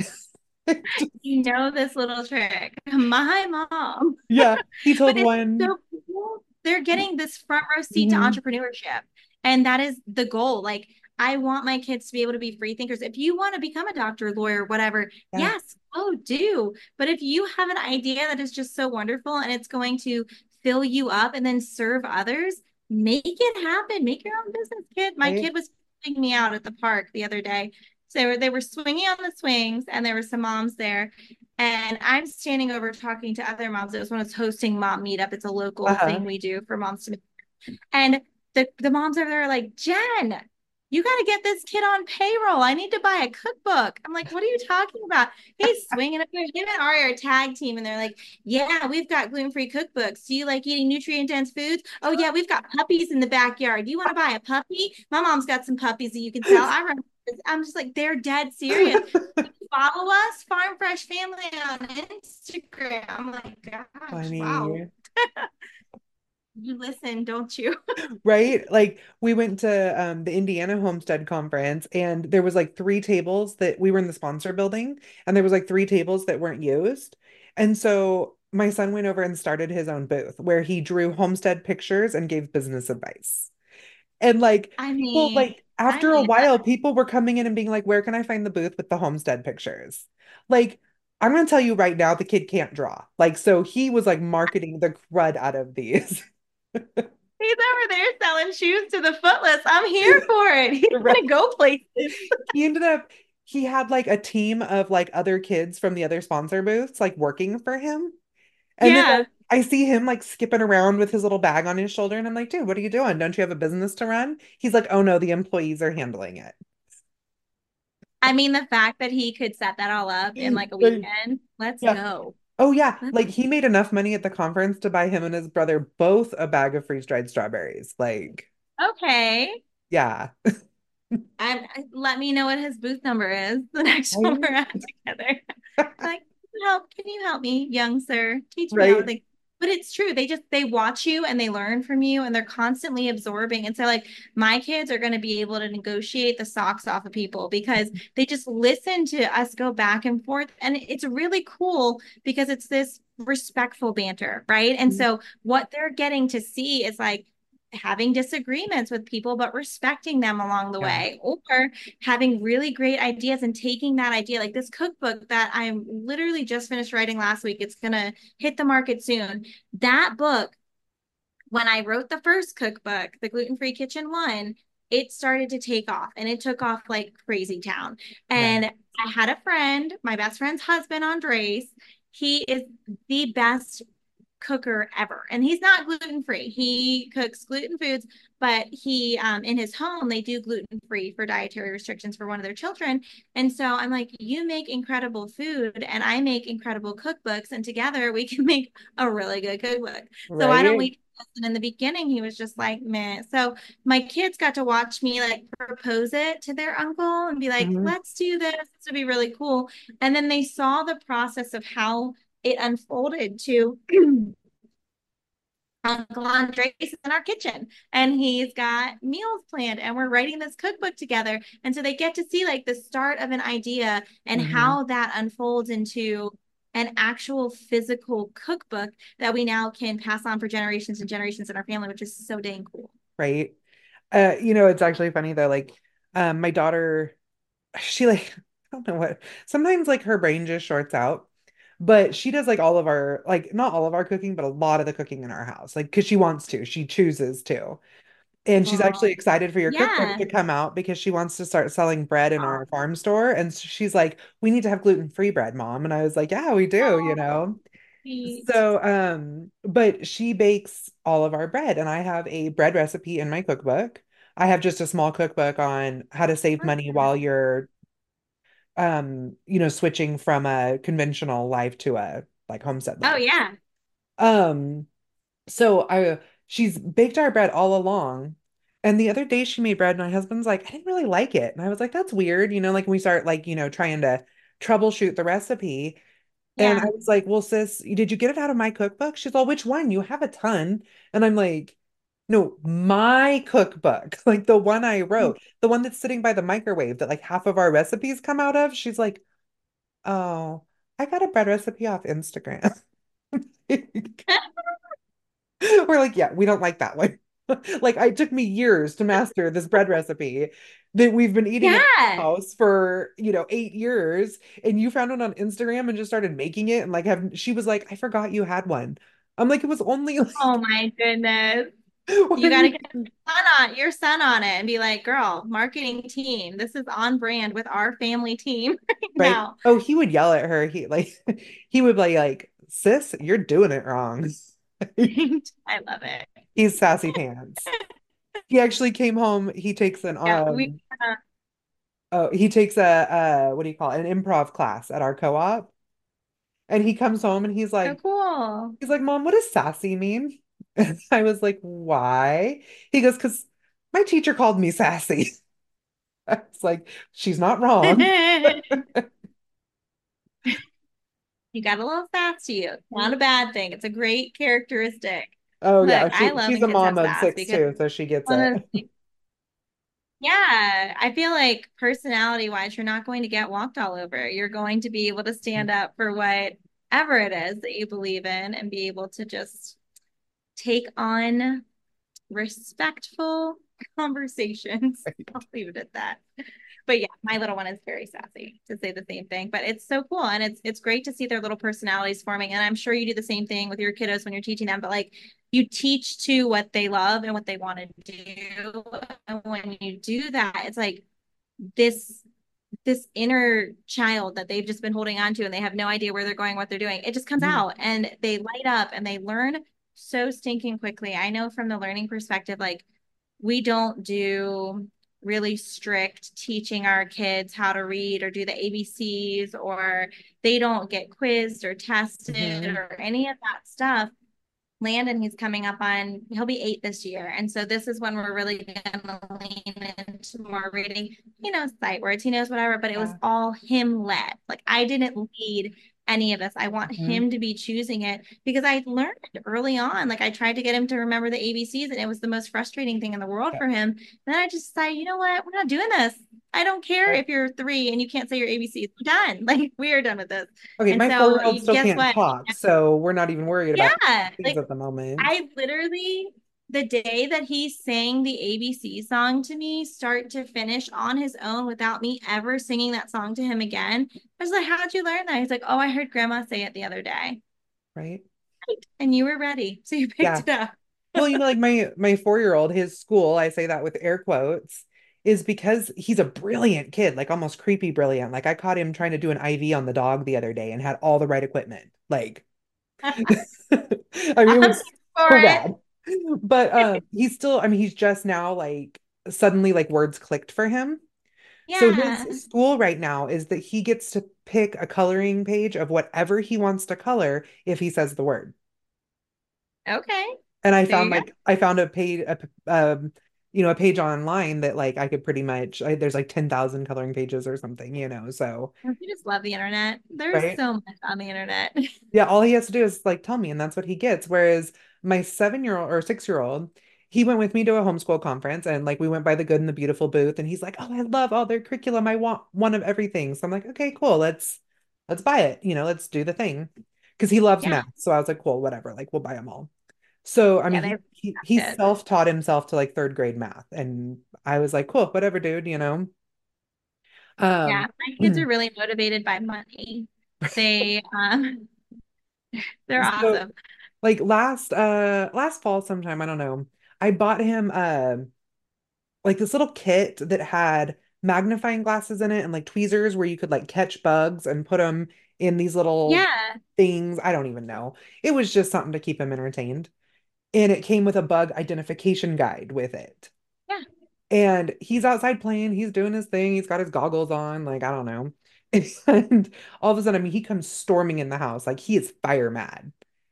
You know this little trick. My mom. Yeah, he But told it's one. so cool. They're getting this front row seat to Mhm. entrepreneurship. And that is the goal. Like, I want my kids to be able to be free thinkers. If you want to become a doctor, lawyer, whatever, Yeah, yes, oh, do. But if you have an idea that is just so wonderful and it's going to fill you up and then serve others, make it happen. Make your own business, kid. My right. kid was putting me out at the park the other day. So they were, they were swinging on the swings, and there were some moms there. And I'm standing over talking to other moms. It was when I was hosting mom meetup. It's a local Uh-huh. thing we do for moms to meet. And the, the moms over there are like, Jen, you got to get this kid on payroll. I need to buy a cookbook. I'm like, what are you talking about? He's swinging up here. Him and Ari are a tag team. And they're like, yeah, we've got gluten-free cookbooks. Do you like eating nutrient-dense foods? Oh, yeah, we've got puppies in the backyard. Do you want to buy a puppy? My mom's got some puppies that you can sell. I run. I'm just like, they're dead serious. Follow us, Farm Fresh Family on Instagram. I'm like, gosh, wow. Funny. You listen, don't you? Right? Like we went to um, the Indiana Homestead Conference and there was like three tables that we were in the sponsor building and there was like three tables that weren't used. And so my son went over and started his own booth where he drew homestead pictures and gave business advice. And like I people mean, like I after a need that. while people were coming in and being like, "Where can I find the booth with the homestead pictures?" Like I'm gonna tell you right now, the kid can't draw. Like, so he was like marketing the crud out of these. He's over there selling shoes to the footless. I'm here for it. He's Right. gonna go places. He ended up, he had like a team of like other kids from the other sponsor booths like working for him. And then Yeah. like, I see him like skipping around with his little bag on his shoulder. And I'm like, dude, what are you doing? Don't you have a business to run? He's like, oh no, the employees are handling it. I mean, the fact that he could set that all up in like a Right. weekend, let's Yeah. go. Oh yeah. Let's, Like he made enough money at the conference to buy him and his brother both a bag of freeze-dried strawberries. Like, okay. yeah. I, I- let me know what his booth number is the next one we're Right. at together. Like, help, can you help me, young sir? Teach me how to Right. think. But it's true. They just they watch you and they learn from you and they're constantly absorbing. And so like my kids are going to be able to negotiate the socks off of people because they just listen to us go back and forth. And it's really cool because it's this respectful banter, right? And so what they're getting to see is like having disagreements with people, but respecting them along the Yeah. way, or having really great ideas and taking that idea, like this cookbook that I'm literally just finished writing last week. It's going to hit the market soon. That book, when I wrote the first cookbook, the Gluten Free Kitchen one, it started to take off, and it took off like crazy town. Right. And I had a friend, my best friend's husband, Andres. He is the best cooker ever, and he's not gluten free. He cooks gluten foods, but he um, in his home they do gluten free for dietary restrictions for one of their children. And so I'm like, you make incredible food and I make incredible cookbooks, and together we can make a really good cookbook. So why don't Right. we do this? And in the beginning he was just like, man. So my kids got to watch me like propose it to their uncle and be like, Mhm. let's do this, this would be really cool. And then they saw the process of how it unfolded to Uncle Andres is in our kitchen and he's got meals planned and we're writing this cookbook together. And so they get to see like the start of an idea and Mhm. how that unfolds into an actual physical cookbook that we now can pass on for generations and generations in our family, which is so dang cool. Right. Uh, you know, it's actually funny though, like um my daughter, she like I don't know what, sometimes like her brain just shorts out. But she does like all of our, like not all of our cooking, but a lot of the cooking in our house. Like, because she wants to, she chooses to. And she's actually Oh, excited for your cookbook yeah. to come out because she wants to start selling bread in Oh, our farm store. And so she's like, we need to have gluten-free bread, Mom. And I was like, yeah, we do, you know. sweet. So, um, but she bakes all of our bread, and I have a bread recipe in my cookbook. I have just a small cookbook on how to save money while you're, um, you know, switching from a conventional life to a like homestead Oh, life. yeah. Um, so I she's baked our bread all along. And the other day she made bread, and my husband's like, I didn't really like it. And I was like, that's weird, you know, like when we start like, you know, trying to troubleshoot the recipe. And I Yeah. was like, well, sis, did you get it out of my cookbook? She's all, which one? You have a ton. And I'm like, no, my cookbook, like the one I wrote, the one that's sitting by the microwave that like half of our recipes come out of. She's like, oh, I got a bread recipe off Instagram. We're like, yeah, we don't like that one. Like, it took me years to master this bread recipe that we've been eating in our Yeah. house for, you know, eight years. And you found it on Instagram and just started making it. And like, have she was like, I forgot you had one. I'm like, it was only Oh like, my goodness. what You have got to you get done? your son on your son on it and be like, girl, marketing team, this is on brand with our family team right Right? now. Oh, he would yell at her. He like, he would be like, sis, you're doing it wrong. I love it. He's sassy pants. He actually came home. He takes an Yeah, we um uh, oh, he takes a uh what do you call it? An improv class at our co-op. And he comes home and he's so like, cool. he's like, Mom, what does sassy mean? And I was like, why? He goes, because my teacher called me sassy. I was like, she's not wrong. You got a little sass to you. It's not a bad thing. It's a great characteristic. Oh yeah, Look, I she love she's when a kids have mom of sass six because too, so she gets one it. of those yeah, I feel like personality wise, you're not going to get walked all over. You're going to be able to stand up for whatever it is that you believe in and be able to just take on respectful conversations. I'll leave it at that. But yeah, my little one is very sassy to say the same thing. But it's so cool. And it's it's great to see their little personalities forming. And I'm sure you do the same thing with your kiddos when you're teaching them, but like you teach to what they love and what they want to do. And when you do that, it's like this this inner child that they've just been holding on to and they have no idea where they're going, what they're doing. It just comes Mhm. out and they light up and they learn so stinking quickly. I know from the learning perspective, like we don't do really strict teaching our kids how to read or do the A B Cs, or they don't get quizzed or tested Mhm. or any of that stuff. Landon, he's coming up on, he'll be eight this year. And so this is when we're really going to lean into more reading. He knows sight words, he knows whatever, but it was Yeah. all him led. Like I didn't lead any of this. I want Mhm. him to be choosing it because I learned early on. Like I tried to get him to remember the A B Cs and it was the most frustrating thing in the world Yeah. for him. Then I just decided, you know what? We're not doing this. I don't care Yeah. if you're three and you can't say your A B Cs. We're done. Like we are done with this. Okay, And my so four-year-old still guess can't what? talk, so we're not even worried about Yeah, things like at the moment. I literally, the day that he sang the A B C song to me, start to finish on his own without me ever singing that song to him again, I was like, how'd you learn that? He's like, oh, I heard grandma say it the other day. Right? And you were ready. So you picked Yeah. it up. Well, you know, like my my four-year-old, his school, I say that with air quotes, is because he's a brilliant kid, like almost creepy brilliant. Like I caught him trying to do an I V on the dog the other day and had all the right equipment. Like I mean, it I'm was here for so it. bad. But uh he's still, I mean, he's just now like suddenly like words clicked for him. So his Yeah. school right now is that he gets to pick a coloring page of whatever he wants to color if he says the word. Okay. And I There found you go. like I found a page a, um you know a page online that like I could pretty much I, there's like ten thousand coloring pages or something, you know. So, You just love the internet. There's right? so much on the internet. Yeah, all he has to do is like tell me and that's what he gets. Whereas my seven-year-old or six-year-old, he went with me to a homeschool conference and like we went by the Good and the Beautiful booth and he's like, "Oh, I love all their curriculum. I want one of everything." So I'm like, "Okay, cool. Let's let's buy it. You know, let's do the thing." Because he loves Yeah. math. So I was like, "Cool, whatever. Like we'll buy them all." So, I Yeah, mean, they he he he it. self-taught himself to like third grade math, and I was like, cool, whatever, dude, you know. Um, Yeah. My kids are really motivated by money. They um they're so awesome. like last uh last fall sometime, I don't know, I bought him uh like this little kit that had magnifying glasses in it and like tweezers where you could like catch bugs and put them in these little Yeah. things. I don't even know. It was just something to keep him entertained. And it came with a bug identification guide with it. Yeah. And he's outside playing, he's doing his thing, he's got his goggles on, like I don't know. And all of a sudden, I mean, he comes storming in the house, like he is fire mad.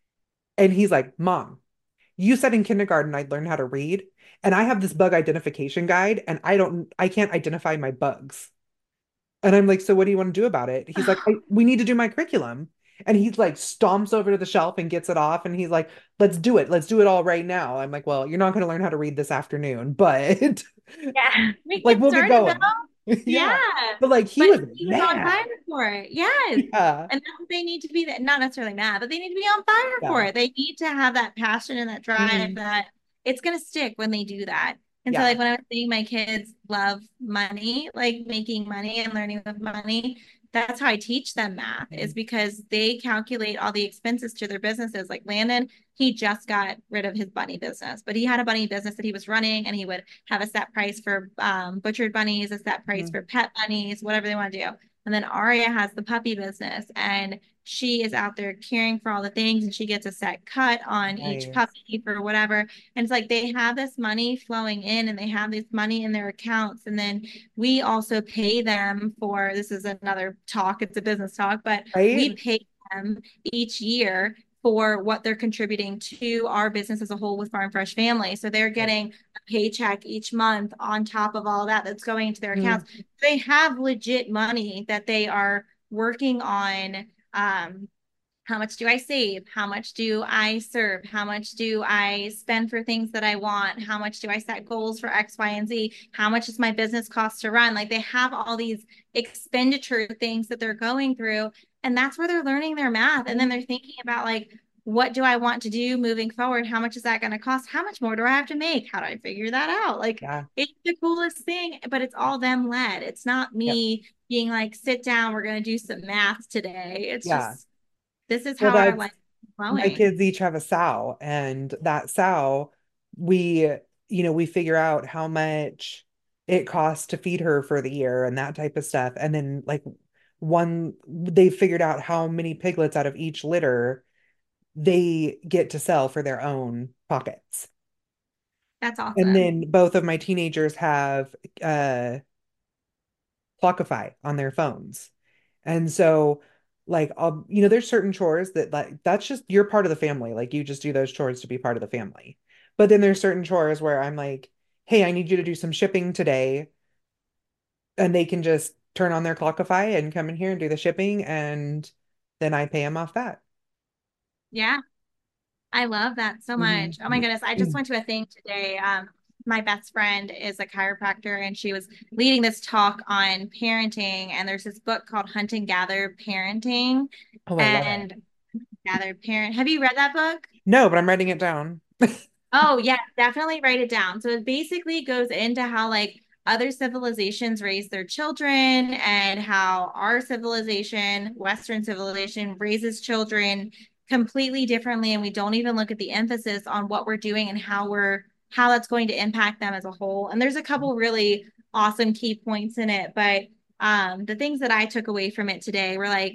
And he's like, Mom, you said in kindergarten I'd learn how to read, and I have this bug identification guide, and I don't, I can't identify my bugs. And I'm like, so what do you want to do about it? He's like, I, we need to do my curriculum. And he's like, stomps over to the shelf and gets it off. And he's like, let's do it. Let's do it all right now. I'm like, well, you're not going to learn how to read this afternoon, but Yeah. We like get we'll get started though. going. Yeah. Yeah. But like he But was he was on mad. fire for it. Yes. Yeah. And that's what they need to be that not necessarily mad, but they need to be on fire for Yeah. it. They need to have that passion and that drive Mhm. that it's gonna stick when they do that. And so Yeah. like when I was saying my kids love money, like making money and learning with money, that's how I teach them math is Mhm. because they calculate all the expenses to their businesses. Like Landon, he just got rid of his bunny business, but he had a bunny business that he was running and he would have a set price for um, butchered bunnies, a set price Mhm. for pet bunnies, whatever they want to do. And then Aria has the puppy business and she is out there caring for all the things and she gets a set cut on each Nice. puppy for whatever. And it's like they have this money flowing in and they have this money in their accounts. And then we also pay them for this is another talk, it's a business talk, but we Right? pay them each year for what they're contributing to our business as a whole with Farm Fresh Family. So they're Right. getting a paycheck each month on top of all that that's going into their Mhm. accounts. They have legit money that they are working on. Um, how much do I save? How much do I serve? How much do I spend for things that I want? How much do I set goals for X, Y, and Z? How much does my business cost to run? Like they have all these expenditure things that they're going through. And that's where they're learning their math. And then they're thinking about like, what do I want to do moving forward? How much is that going to cost? How much more do I have to make? How do I figure that out? Like Yeah. it's the coolest thing, but it's all them led. It's not Yep. me being like, sit down, we're going to do some math today. It's Yeah. just this is Well, how our that's life is my flowing. kids each have a sow, and that sow, we, you know, we figure out how much it costs to feed her for the year and that type of stuff. And then like one, they figured out how many piglets out of each litter they get to sell for their own pockets. That's And awesome. then both of my teenagers have uh Clockify on their phones. And so like I'll, you know, there's certain chores that like that's just you're part of the family. Like you just do those chores to be part of the family. But then there's certain chores where I'm like, hey, I need you to do some shipping today. And they can just turn on their Clockify and come in here and do the shipping and then I pay them off that. Yeah, I love that so much. Oh my Mhm. goodness. I just went to a thing today. Um, my best friend is a chiropractor and she was leading this talk on parenting. And there's this book called Hunt and Gather Parenting Oh, I love it. and Gather Parent. Have you read that book? No, but I'm writing it down. Oh, yeah, definitely write it down. So it basically goes into how like other civilizations raise their children and how our civilization, Western civilization, raises children completely differently, and we don't even look at the emphasis on what we're doing and how we're how that's going to impact them as a whole. And there's a couple really awesome key points in it, but um the things that I took away from it today were like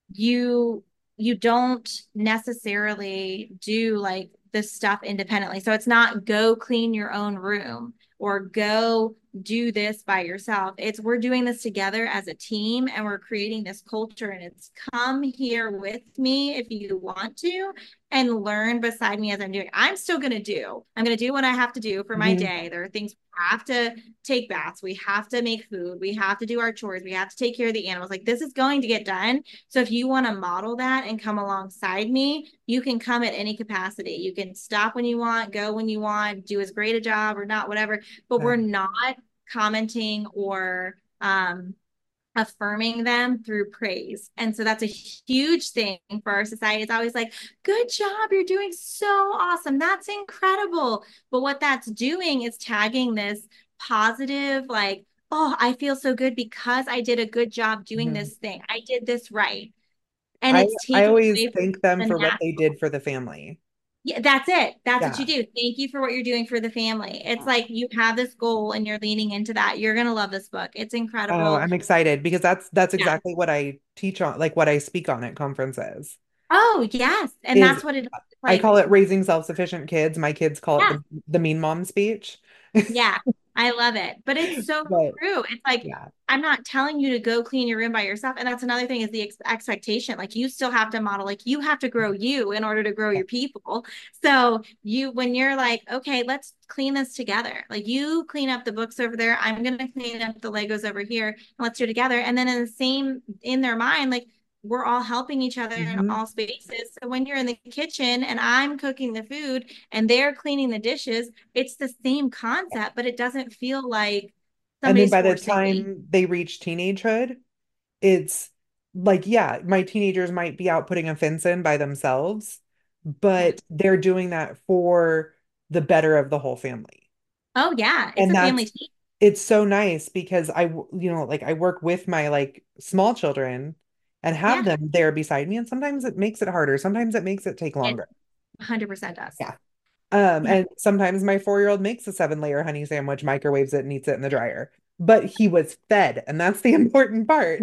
you you don't necessarily do like this stuff independently. So it's not go clean your own room or go do this by yourself. It's we're doing this together as a team and we're creating this culture, and it's come here with me if you want to and learn beside me as I'm doing. I'm still going to do. I'm going to do what I have to do for my Mhm. day. There are things we have to take baths, we have to make food, we have to do our chores, we have to take care of the animals. Like this is going to get done. So if you want to model that and come alongside me, you can come at any capacity. You can stop when you want, go when you want, do as great a job or not, whatever. But Yeah. we're not commenting or um affirming them through praise. And so that's a huge thing for our society. It's always like, good job, you're doing so awesome. That's incredible. But what that's doing is tagging this positive, like, oh, I feel so good because I did a good job doing Mhm. this thing. I did this right. And I it's I taking always away from thank them the for what they natural. did for the family. Yeah, that's it. That's what you Yeah. do. Thank you for what you're doing for the family. It's like you have this goal and you're leaning into that. You're going to love this book. It's Oh, incredible. I'm excited because that's that's Yeah. exactly what I teach on, like what I speak on at conferences. Oh, yes. And Is that's what it is. I Like, call it raising self-sufficient kids. My kids call it yeah, the the mean mom speech. yeah, I love it. But it's so But true. It's like, yeah. I'm not telling you to go clean your room by yourself. And that's another thing is the ex expectation. Like, you still have to model, like, you have to grow you in order to grow Yeah. your people. So, you, when you're like, okay, let's clean this together, like, you clean up the books over there. I'm going to clean up the Legos over here. And let's do it together. And then in the same, in their mind, like, we're all helping each other in Mhm. all spaces. So when you're in the kitchen and I'm cooking the food and they're cleaning the dishes, it's the same concept, but it doesn't feel like And then somebody's by the forcing me. time they reach teenagehood, it's like, yeah, my teenagers might be out putting a fence in by themselves, Yeah. but they're doing that for the better of the whole family. Oh yeah, it's And a family that's team. it's so nice because I, w- you know, like I work with my like small children and have Yeah, them there beside me, and sometimes it makes it harder. Sometimes it makes it take it longer. one hundred percent does. Yeah. Um, Yeah. and sometimes my four-year-old makes a seven layer honey sandwich, microwaves it, and eats it in the dryer. But he was fed, and that's the important part.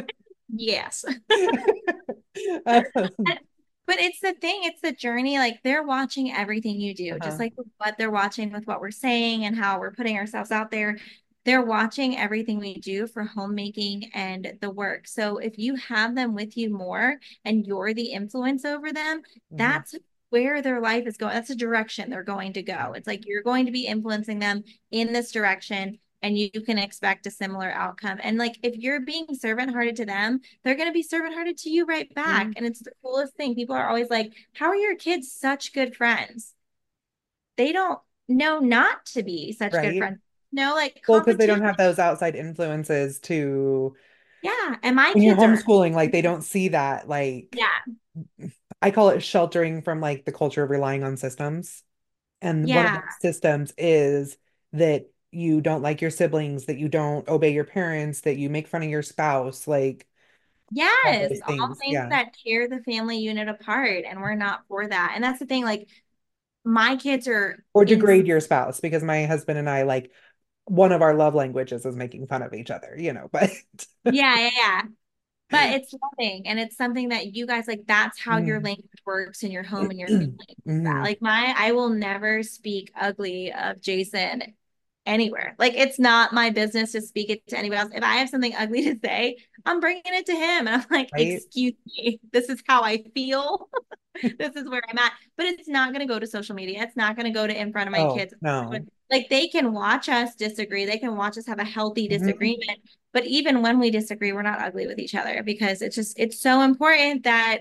Yes. Um, But it's the thing, it's the journey. Like they're watching everything you do, just uh-huh. like what they're watching with what we're saying and how we're putting ourselves out there. They're watching everything we do for homemaking and the work. So if you have them with you more and you're the influence over them, Mhm. that's where their life is going. That's the direction they're going to Yeah. go. It's like you're going to be influencing them in this direction and you can expect a similar outcome. And like if you're being servant hearted to them, they're going to be servant hearted to you right back. Mhm. And it's the coolest thing. People are always like, how are your kids such good friends? They don't know not to be such good Right. friends. No, like Well, because they competition. don't have those outside influences to, Yeah. And my when you're kids are, homeschooling, like they don't see that, like, yeah, I call it sheltering from like the culture of relying on systems. And one of yeah, those systems is that you don't like your siblings, that you don't obey your parents, that you make fun of your spouse, like all yes. those All things. things Yeah. that tear the family unit apart. And we're not for that. And that's the thing. Like my kids are Or in, degrade your spouse, because my husband and I, like, one of our love languages is making fun of each other, you know, but yeah, yeah, yeah. But it's loving and it's something that you guys like that's how your Mm. language works in your home and your family. That Mhm. like my I will never speak ugly of Jason anywhere. Like it's not my business to speak it to anybody else. If I have something ugly to say, I'm bringing it to him and I'm like, Right? excuse me, this is how I feel. This is where I'm at. But it's not going to go to social media. It's not going to go to in front of my Oh, kids. no. Like they can watch us disagree. They can watch us have a healthy Mhm. disagreement. But even when we disagree, we're not ugly with each other because it's just, it's so important that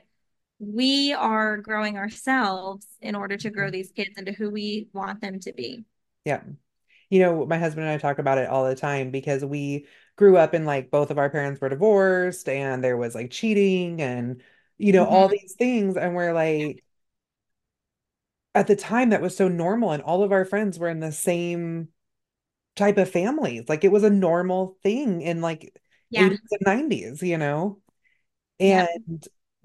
we are growing ourselves in order to grow these kids into who we want them to be. Yeah. You know, my husband and I talk about it all the time because we grew up in, like, both of our parents were divorced and there was like cheating and, you know, all Mhm. these things. And we're like, at the time that was so normal and all of our friends were in the same type of families. Like it was a normal thing in like Yeah. eighties and nineties, you know? Yep. And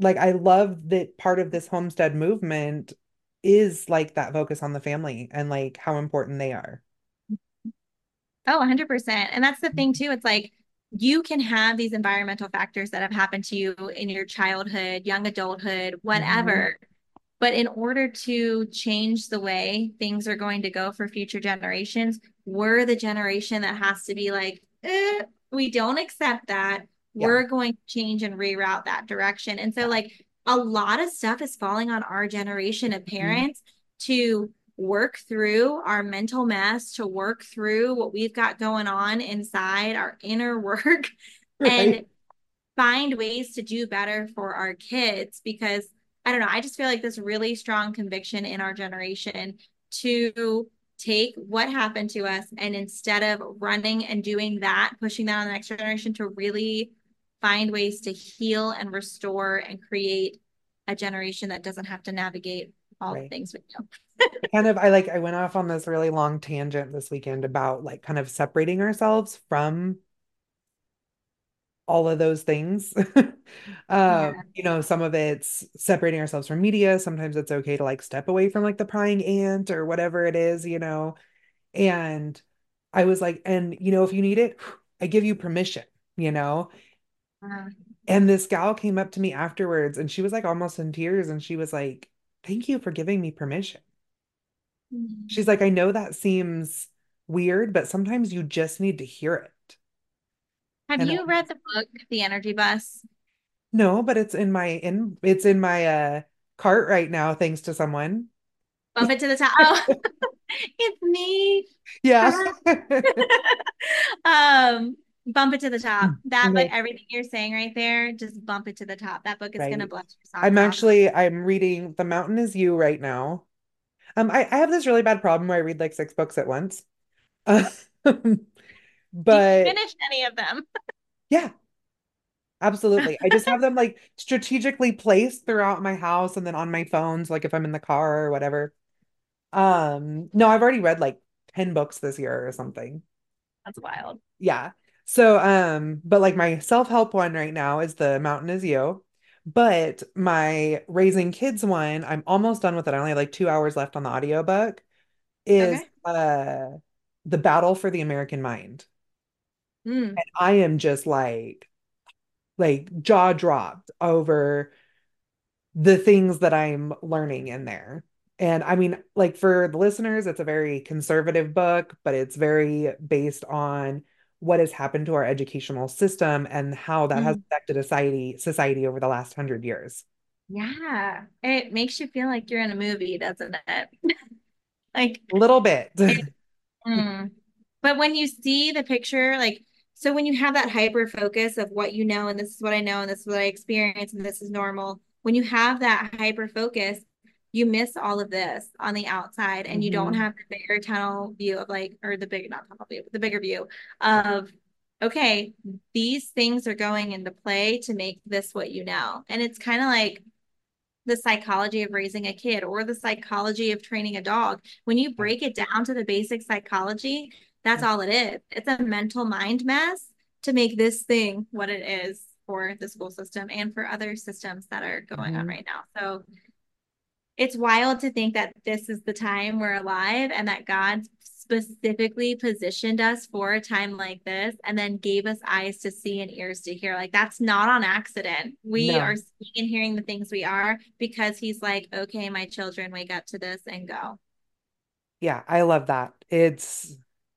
like I love that part of this homestead movement is like that focus on the family and like how important they are. Oh, one hundred percent. And that's the thing too. It's like you can have these environmental factors that have happened to you in your childhood, young adulthood, Mhm. whatever. But in order to change the way things are going to go for future generations, we're the generation that has to be like, eh, we don't accept that. Yeah. We're going to change and reroute that direction. And so, like, a lot of stuff is falling on our generation of Mhm. parents to work through our mental mess, to work through what we've got going on inside our inner work and Right. find ways to do better for our kids because I don't know, I just feel like this really strong conviction in our generation to take what happened to us and instead of running and doing that, pushing that on the next generation to really find ways to heal and restore and create a generation that doesn't have to navigate all the Right. things we know. I kind of I like I went off on this really long tangent this weekend about like kind of separating ourselves from all of those things. Um, Yeah. you know, some of it's separating ourselves from media. Sometimes it's okay to like step away from like the prying ant or whatever it is, you know. And I was like, and you know, if you need it, I give you permission, you know. Uh, And this gal came up to me afterwards and she was like almost in tears and she was like, "Thank you for giving me permission." She's like, "I know that seems weird, but sometimes you just need to hear it." have And you read the book, The Energy Bus? no, but it's in my in it's in my uh cart right now, thanks to someone. Bump it to the top. Oh, it's me. Yeah. Hi. um, bump it to the top. That book, Okay, everything you're saying right there, just bump it to the top. That book is gonna right. bless your I'm socks off. actually I'm reading The Mountain Is You right now. Um, I, I have this really bad problem where I read like six books at once. Um, Do you but finish any of them? yeah, absolutely. I just have them like strategically placed throughout my house and then on my phones, like if I'm in the car or whatever. Um, no, I've already read like ten books this year or something. That's wild. Yeah. So, um, but like my self-help one right now is The Mountain Is You. But my raising kids one, I'm almost done with it. I only have like two hours left on the audiobook, is Okay. uh The Battle for the American Mind. Mm, And I am just like like jaw dropped over the things that I'm learning in there. And I mean, like for the listeners, it's a very conservative book, but it's very based on what has happened to our educational system and how that has mm. affected society society over the last hundred years. Yeah. It makes you feel like you're in a movie, doesn't it? Like A little bit. it, mm. But when you see the picture, like, so when you have that hyper focus of what you know, and this is what I know, and this is what I experience, and this is normal, when you have that hyper focus, you miss all of this on the outside, and you don't Mhm. have the bigger tunnel view of like, or the big, not tunnel view, but the bigger view of, okay, these things are going into play to make this what you know. And it's kind of like, the psychology of raising a kid or the psychology of training a dog. When you Yeah. break it down to the basic psychology, that's all it is. It's a mental mind mess to make this thing what it is for the school system and for other systems that are going on Mhm. right now. So it's wild to think that this is the time we're alive and that God specifically positioned us for a time like this and then gave us eyes to see and ears to hear. Like that's not on accident. We are No. seeing and hearing the things we are because he's like, okay, my children, wake up to this and go. Yeah, I love that. It's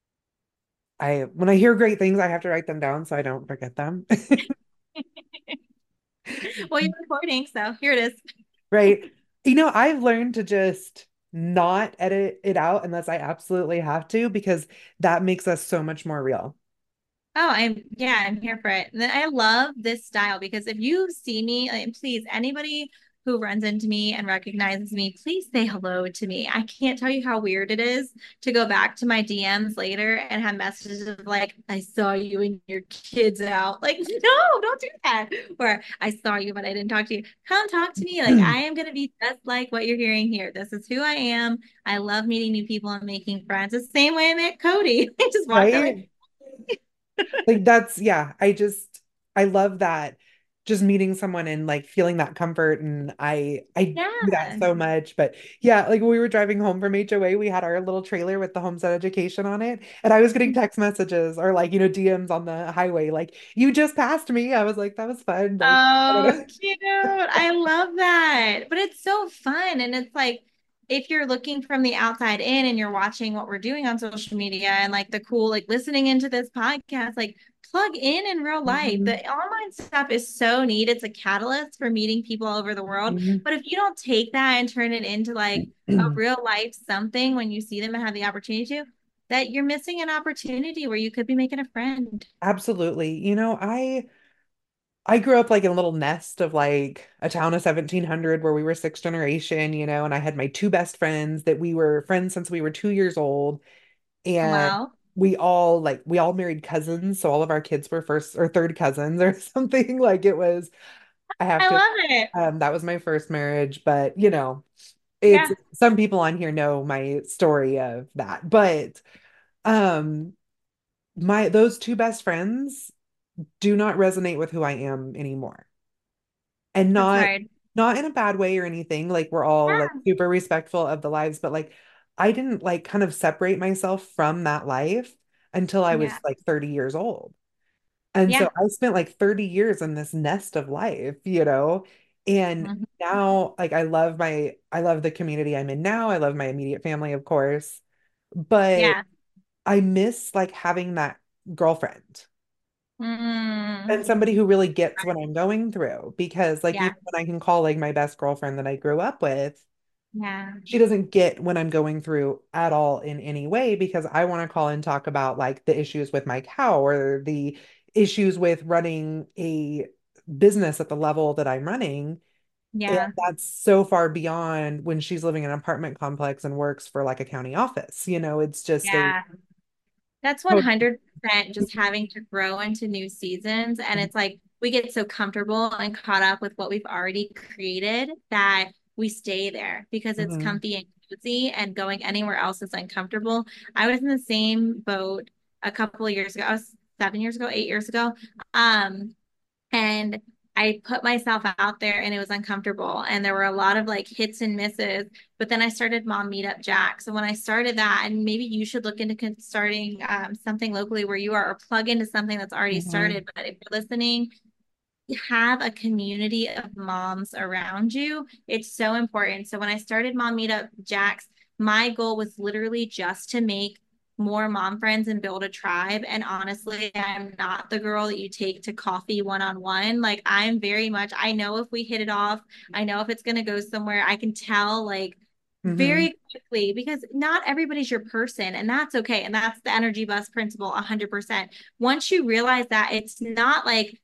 I when I hear great things, I have to write them down so I don't forget them. Well, you're recording, so here it is. Right. You know, I've learned to just not edit it out unless I absolutely have to because that makes us so much more real. Oh, I'm yeah, I'm here for it. And I love this style because if you see me, like, please, anybody who runs into me and recognizes me, please say hello to me. I can't tell you how weird it is to go back to my D Ms later and have messages of like, I saw you and your kids out. Like, no, don't do that. Or I saw you, but I didn't talk to you. Come talk to me. Like, I am going to be just like what you're hearing here. This is who I am. I love meeting new people and making friends. The same way I met Cody. I just walked over. Right? Like that's yeah, I just I love that. just meeting someone and like feeling that comfort. And I I do that Yeah. so much. But yeah, like when we were driving home from H O A, we had our little trailer with the Homestead Education on it. And I was getting text messages or like, you know, D Ms on the highway, like, you just passed me. I was like, that was fun. Like, I don't Oh, know. cute. I love that. But it's so fun. And it's like, if you're looking from the outside in and you're watching what we're doing on social media and like the cool, like listening into this podcast, like plug in in real life. The Mhm. online stuff is so neat. It's a catalyst for meeting people all over the world. Mhm. But if you don't take that and turn it into like a real life something when you see them and have the opportunity to, that you're missing an opportunity where you could be making a friend. Absolutely. You know, I I grew up like in a little nest of like a town of seventeen hundred where we were sixth generation, you know, and I had my two best friends that we were friends since we were two years old. And Wow. we all like we all married cousins, so all of our kids were first or third cousins or something. Like it was, I have I to, love it. um, that was my first marriage, but you know, it's Yeah. some people on here know my story of that. But um my those two best friends do not resonate with who I am anymore. And That's not hard. not in a bad way or anything. Like we're all like Yeah. super respectful of the lives, but like I didn't like kind of separate myself from that life until I was Yeah. like thirty years old. And so Yeah. I spent like thirty years in this nest of life, you know. And Mhm. now like I love my I love the community I'm in now. I love my immediate family, of course. But Yeah. I miss like having that girlfriend and Mm. somebody who really gets what I'm going through, because like Yeah. even when I can call like my best girlfriend that I grew up with, Yeah. she doesn't get what I'm going through at all in any way, because I want to call and talk about like the issues with my cow or the issues with running a business at the level that I'm running. And Yeah. that's so far beyond when she's living in an apartment complex and works for like a county office. You know, it's just a Yeah. That's one hundred percent just having to grow into new seasons. And it's like we get so comfortable and caught up with what we've already created that we stay there because it's Mhm. comfy and cozy, and going anywhere else is uncomfortable. I was in the same boat a couple of years ago. I was seven years ago, eight years ago. Um, and I put myself out there and it was uncomfortable. And there were a lot of like hits and misses. But then I started Mom Meetup Jack. So when I started that, and maybe you should look into starting um, something locally where you are, or plug into something that's already Mhm. started. But if you're listening, have a community of moms around you. It's so important. So when I started Mom Meetup Jacks, my goal was literally just to make more mom friends and build a tribe. And honestly, I'm not the girl that you take to coffee one on one. Like, I'm very much, I know if we hit it off, I know if it's going to go somewhere, I can tell like Mhm. very quickly, because not everybody's your person, and that's okay. And that's the energy bus principle one hundred percent. Once you realize that it's not like,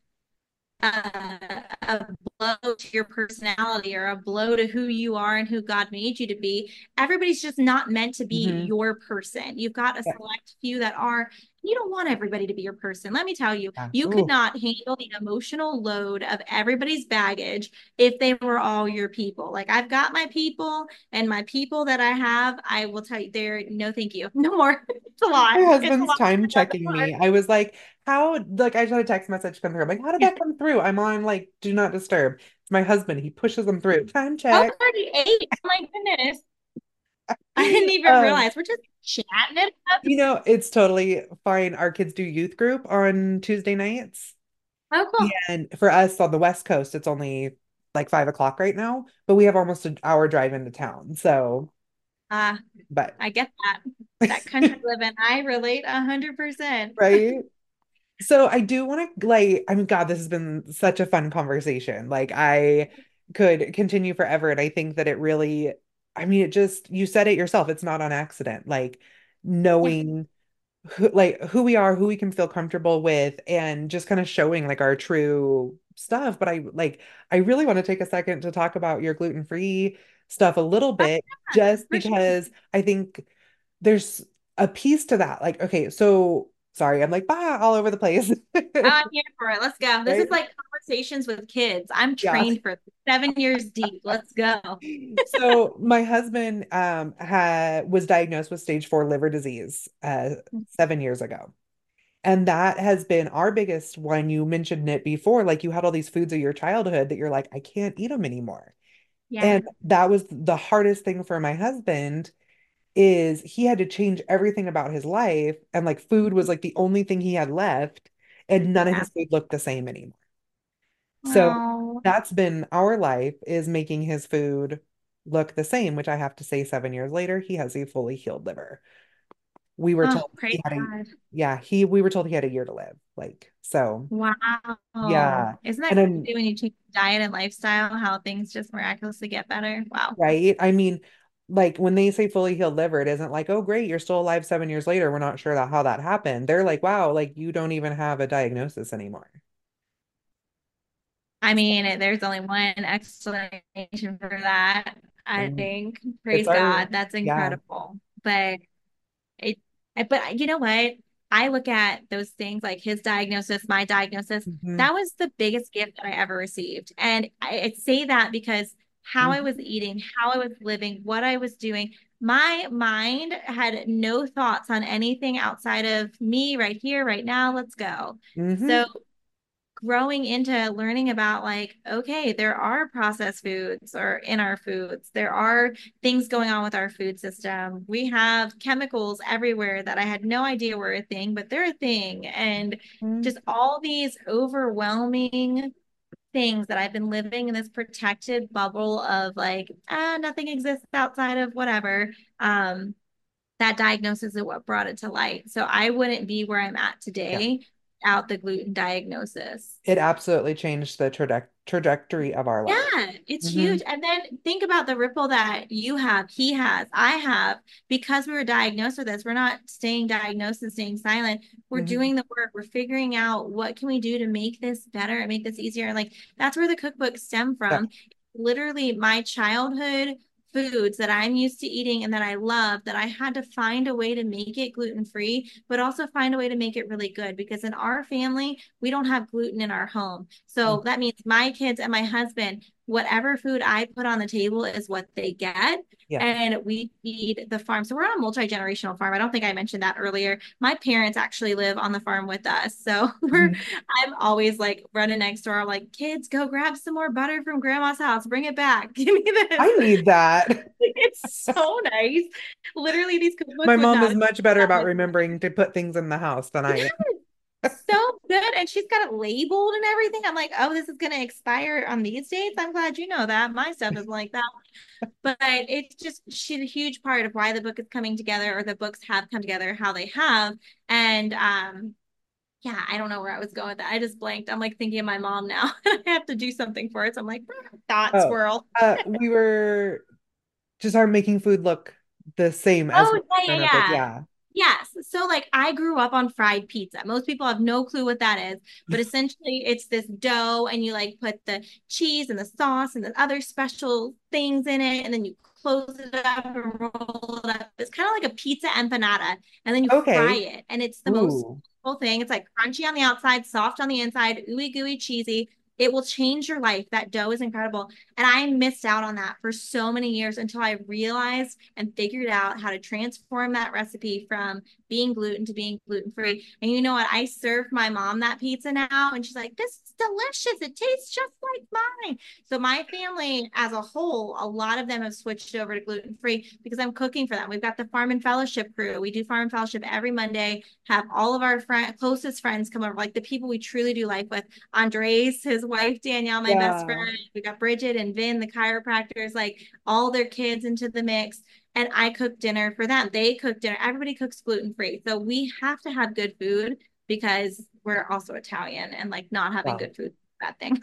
a, a blow to your personality or a blow to who you are and who God made you to be. Everybody's just not meant to be Mhm. your person. You've got a Yeah. select few that are. You don't want everybody to be your person. Let me tell you, Yeah. you could Ooh. not handle the emotional load of everybody's baggage if they were all your people. Like, I've got my people, and my people that I have, I will tell you, they're no, thank you, no more. It's a My lot. It's a husband's lot. time It doesn't checking me. work. I was like, how, like, I just had a text message come through. I'm like, how did Yeah. that come through? I'm on, like, do not disturb. It's my husband. He pushes them through. Time Oh, check. thirty-eight. Oh my goodness. I didn't even Um, realize we're just chatting it up. you know, it's totally fine. Our kids do youth group on Tuesday nights. Oh, cool. And for us on the West Coast, it's only like five o'clock right now, but we have almost an hour drive into town. So, Uh, but, I get that. That country living, I relate a hundred percent. right? So I do want to like, I mean, God, this has been such a fun conversation. Like I could continue forever. And I think that it really, I mean, it just, you said it yourself, it's not on accident. Like Yeah. knowing who, like who we are, who we can feel comfortable with, and just kind of showing like our true stuff. But I like, I really want to take a second to talk about your gluten-free stuff a little Oh, bit, yeah, just for sure. because I think there's a piece to that. Like, okay, so sorry, I'm like, bah, all over the place. I'm here for it. Let's go. This is Right? like conversations with kids. I'm Yeah. trained for seven years deep. Let's go. So my husband um had was diagnosed with stage four liver disease uh seven years ago. And that has been our biggest one. You mentioned it before, like you had all these foods of your childhood that you're like, I can't eat them anymore. Yeah. And that was the hardest thing for my husband is he had to change everything about his life. And like food was like the only thing he had left, and none of Yeah. his food looked the same anymore. So Oh, that's been our life is making his food look the same, which I have to say seven years later, he has a fully healed liver. We were oh, told he praise had a, God. yeah, he, we were told he had a year to live. Like, so Wow. yeah. Isn't that And then, crazy when you change diet and lifestyle, how things just miraculously get better? Wow. right. I mean, like when they say fully healed liver, it isn't like, oh, great, you're still alive seven years later. We're not sure that how that happened. They're like, wow, like you don't even have a diagnosis anymore. I mean, there's only one explanation for that, I And think. it's Praise our, God. That's yeah. incredible. But it, but you know what? I look at those things like his diagnosis, my diagnosis. Hmm. That was the biggest gift that I ever received. And I, I say that because how I was Hmm. eating, how I was living, what I was doing, my mind had no thoughts on anything outside of me right here, right now. Let's go. So Hmm. growing into learning about like, okay, there are processed foods or in our foods. There are things going on with our food system. We have chemicals everywhere that I had no idea were a thing, but they're a thing. And just all these overwhelming things that I've been living in this protected bubble of like, ah, nothing exists outside of whatever. Um, that diagnosis is what brought it to light. So I wouldn't be where I'm at Yeah. today without the gluten diagnosis. It absolutely changed the traje trajectory of our life. Yeah, it's Hmm. huge. And then think about the ripple that you have, he has, I have, because we were diagnosed with this. We're not staying diagnosed and staying silent. We're Hmm. doing the work. We're figuring out what can we do to make this better and make this easier. Like that's where the cookbooks stem Yeah. from. Literally, my childhood foods that I'm used to eating and that I love, that I had to find a way to make it gluten free, but also find a way to make it really good. Because in our family, we don't have gluten in our home. So that means my kids and my husband, whatever food I put on the table is what they get. Yeah. And we feed the farm. So we're on a multi-generational farm. I don't think I mentioned that earlier. My parents actually live on the farm with us. So we're Mhm. I'm always like running next door. I'm like, kids, go grab some more butter from grandma's house. Bring it back. Give me this. I need that. It's so nice. Literally, these cookbooks My would mom not is have much better that about much. remembering to put things in the house than I am. So good. And she's got it labeled and everything. I'm like, oh, this is going to expire on these dates. I'm glad you know that. My stuff is like that. But it's just, she's a huge part of why the book is coming together or the books have come together how they have. And um, yeah, I don't know where I was going with that. I just blanked. I'm like thinking of my mom now. I have to do something for it. So I'm like, thought Oh, squirrel. uh, we were just are making food look the same as Oh, what yeah, in yeah, our book. yeah. Yeah. Yes. So like I grew up on fried pizza. Most people have no clue what that is, but essentially it's this dough and you like put the cheese and the sauce and the other special things in it and then you close it up and roll it up. It's kind of like a pizza empanada and then you fry Okay. it and it's the most Ooh. whole thing. It's like crunchy on the outside, soft on the inside, ooey gooey cheesy. It will change your life. That dough is incredible. And I missed out on that for so many years until I realized and figured out how to transform that recipe from being gluten to being gluten free. And you know what? I served my mom that pizza now, and she's like, this is delicious. It tastes just like mine. So, my family as a whole, a lot of them have switched over to gluten free because I'm cooking for them. We've got the Farm and Fellowship crew. We do Farm and Fellowship every Monday, have all of our friend, closest friends come over, like the people we truly do life with. Andres, his wife, Danielle, my best Yeah. friend. We got Bridget and Vin, the chiropractors, like all their kids into the mix. And I cook dinner for them. They cook dinner. Everybody cooks gluten free. So we have to have good food because we're also Italian and like not having Wow. good food is a bad thing.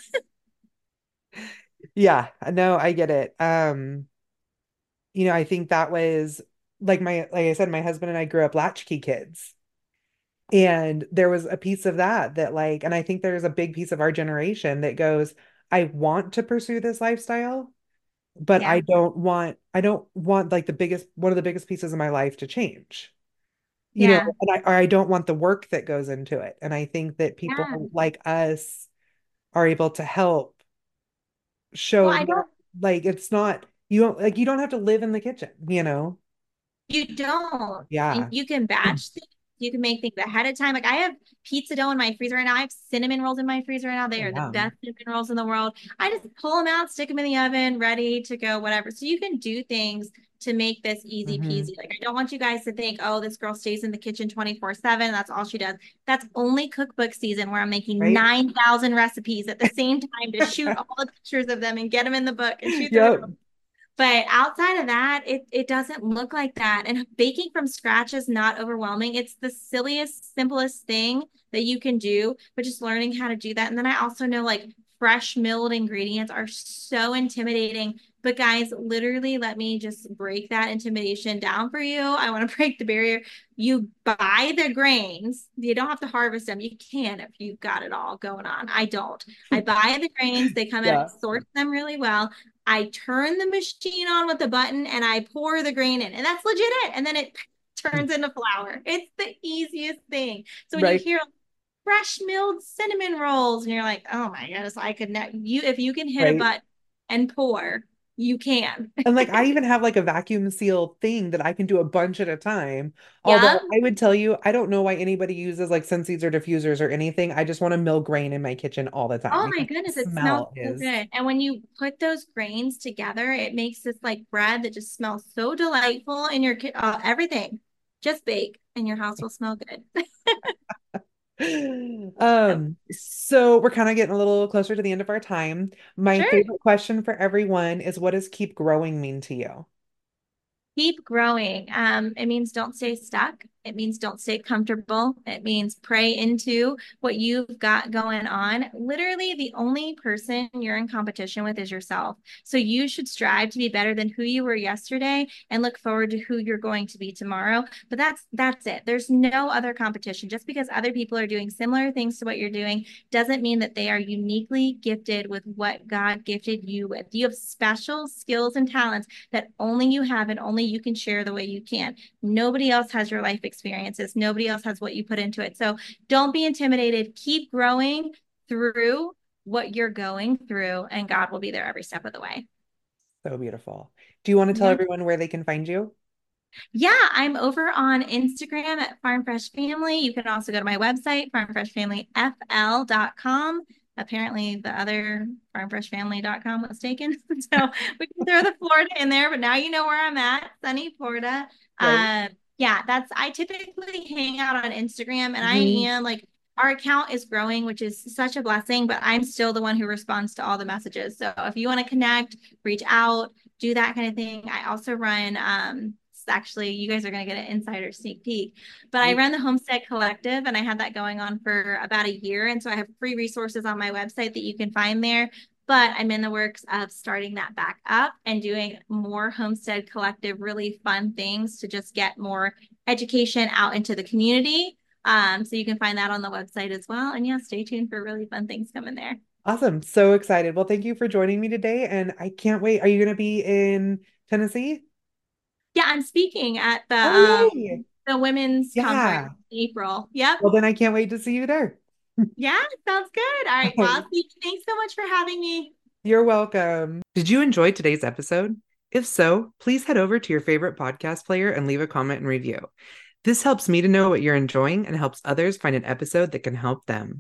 Yeah. No, I get it. Um, you know, I think that was like my, like I said, my husband and I grew up latchkey kids. And there was a piece of that that like, and I think there's a big piece of our generation that goes, I want to pursue this lifestyle, but I Yeah. don't want, I don't want like the biggest, one of the biggest pieces of my life to change, you know, Yeah. and I, or I don't want the work that goes into it. And I think that Yeah. people like us are able to help Well, show I that don't, like, it's not, you don't like, you don't have to live in the kitchen, you know? you don't. And Yeah. you can batch things. You can make things ahead of time. Like I have pizza dough in my freezer right now. I have cinnamon rolls in my freezer right now. They Oh, are the wow. best cinnamon rolls in the world. I just pull them out, stick them in the oven, ready to go, whatever. So you can do things to make this easy Hmm. peasy. Like I don't want you guys to think, oh, this girl stays in the kitchen twenty-four seven. That's all she does. That's only cookbook season where I'm making Right? nine thousand recipes at the same time to shoot all the pictures of them and get them in the book and shoot the Yep. video. But outside of that, it it doesn't look like that. And baking from scratch is not overwhelming. It's the silliest, simplest thing that you can do, but just learning how to do that. And then I also know like fresh milled ingredients are so intimidating. But guys, literally, let me just break that intimidation down for you. I want to break the barrier. You buy the grains. You don't have to harvest them. You can if you've got it all going on. I don't. I buy the grains. They come in, I Yeah. sort them really well. I turn the machine on with the button and I pour the grain in, and that's legit it. And then it turns into flour. It's the easiest thing. So when you Right. hear fresh milled cinnamon rolls, and you're like, oh my goodness, I could not. You if you can hit a Right. button and pour, you can. And like I even have like a vacuum seal thing that I can do a bunch at a time. Yeah. Although I would tell you, I don't know why anybody uses like Scentsies or diffusers or anything. I just want to mill grain in my kitchen all the time Oh my because the goodness, it smells smell so is good. And when you put those grains together, it makes this like bread that just smells so delightful in your ki- uh, everything. Just bake and your house will smell good. Um, so we're kind of getting a little closer to the end of our time. My Sure. favorite question for everyone is what does keep growing mean to you? Keep growing. Um, it means don't stay stuck. It means don't stay comfortable. It means pray into what you've got going on. Literally, the only person you're in competition with is yourself. So you should strive to be better than who you were yesterday and look forward to who you're going to be tomorrow. But that's that's it. There's no other competition. Just because other people are doing similar things to what you're doing doesn't mean that they are uniquely gifted with what God gifted you with. You have special skills and talents that only you have and only you can share the way you can. Nobody else has your life experiences. Nobody else has what you put into it. So don't be intimidated. Keep growing through what you're going through, and God will be there every step of the way. So beautiful. Do you want to tell Yeah. everyone where they can find you? Yeah, I'm over on Instagram at Farm Fresh Family. You can also go to my website, farm fresh family f l dot com. Apparently, the other farm fresh family dot com was taken. So we can throw the Florida in there, but now you know where I'm at, sunny Florida. Right. Um, yeah, that's I typically hang out on Instagram, and I Mhm. am like our account is growing, which is such a blessing, but I'm still the one who responds to all the messages. So if you want to connect, reach out, do that kind of thing. I also run um actually you guys are going to get an insider sneak peek, but I run the Homestead Collective, and I had that going on for about a year, and so I have free resources on my website that you can find there. But I'm in the works of starting that back up and doing more Homestead Collective really fun things to just get more education out into the community. Um, so you can find that on the website as well. And yeah, stay tuned for really fun things coming there. Awesome. So excited. Well, thank you for joining me today. And I can't wait. Are you going to be in Tennessee? Yeah, I'm speaking at the Oh, um yay. the women's conference Yeah. in April. Yep. Well, then I can't wait to see you there. Yeah, sounds good. All right. Well, I'll see you. Thanks so much for having me. You're welcome. Did you enjoy today's episode? If so, please head over to your favorite podcast player and leave a comment and review. This helps me to know what you're enjoying and helps others find an episode that can help them.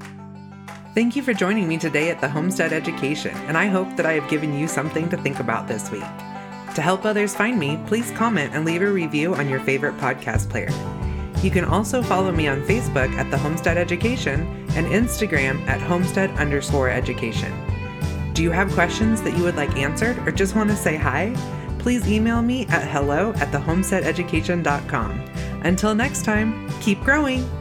Thank you for joining me today at the Homestead Education, and I hope that I have given you something to think about this week. To help others find me, please comment and leave a review on your favorite podcast player. You can also follow me on Facebook at the Homestead Education and Instagram at homestead underscore education. Do you have questions that you would like answered or just want to say hi? Please email me at hello at the homestead education dot com. Until next time, keep growing!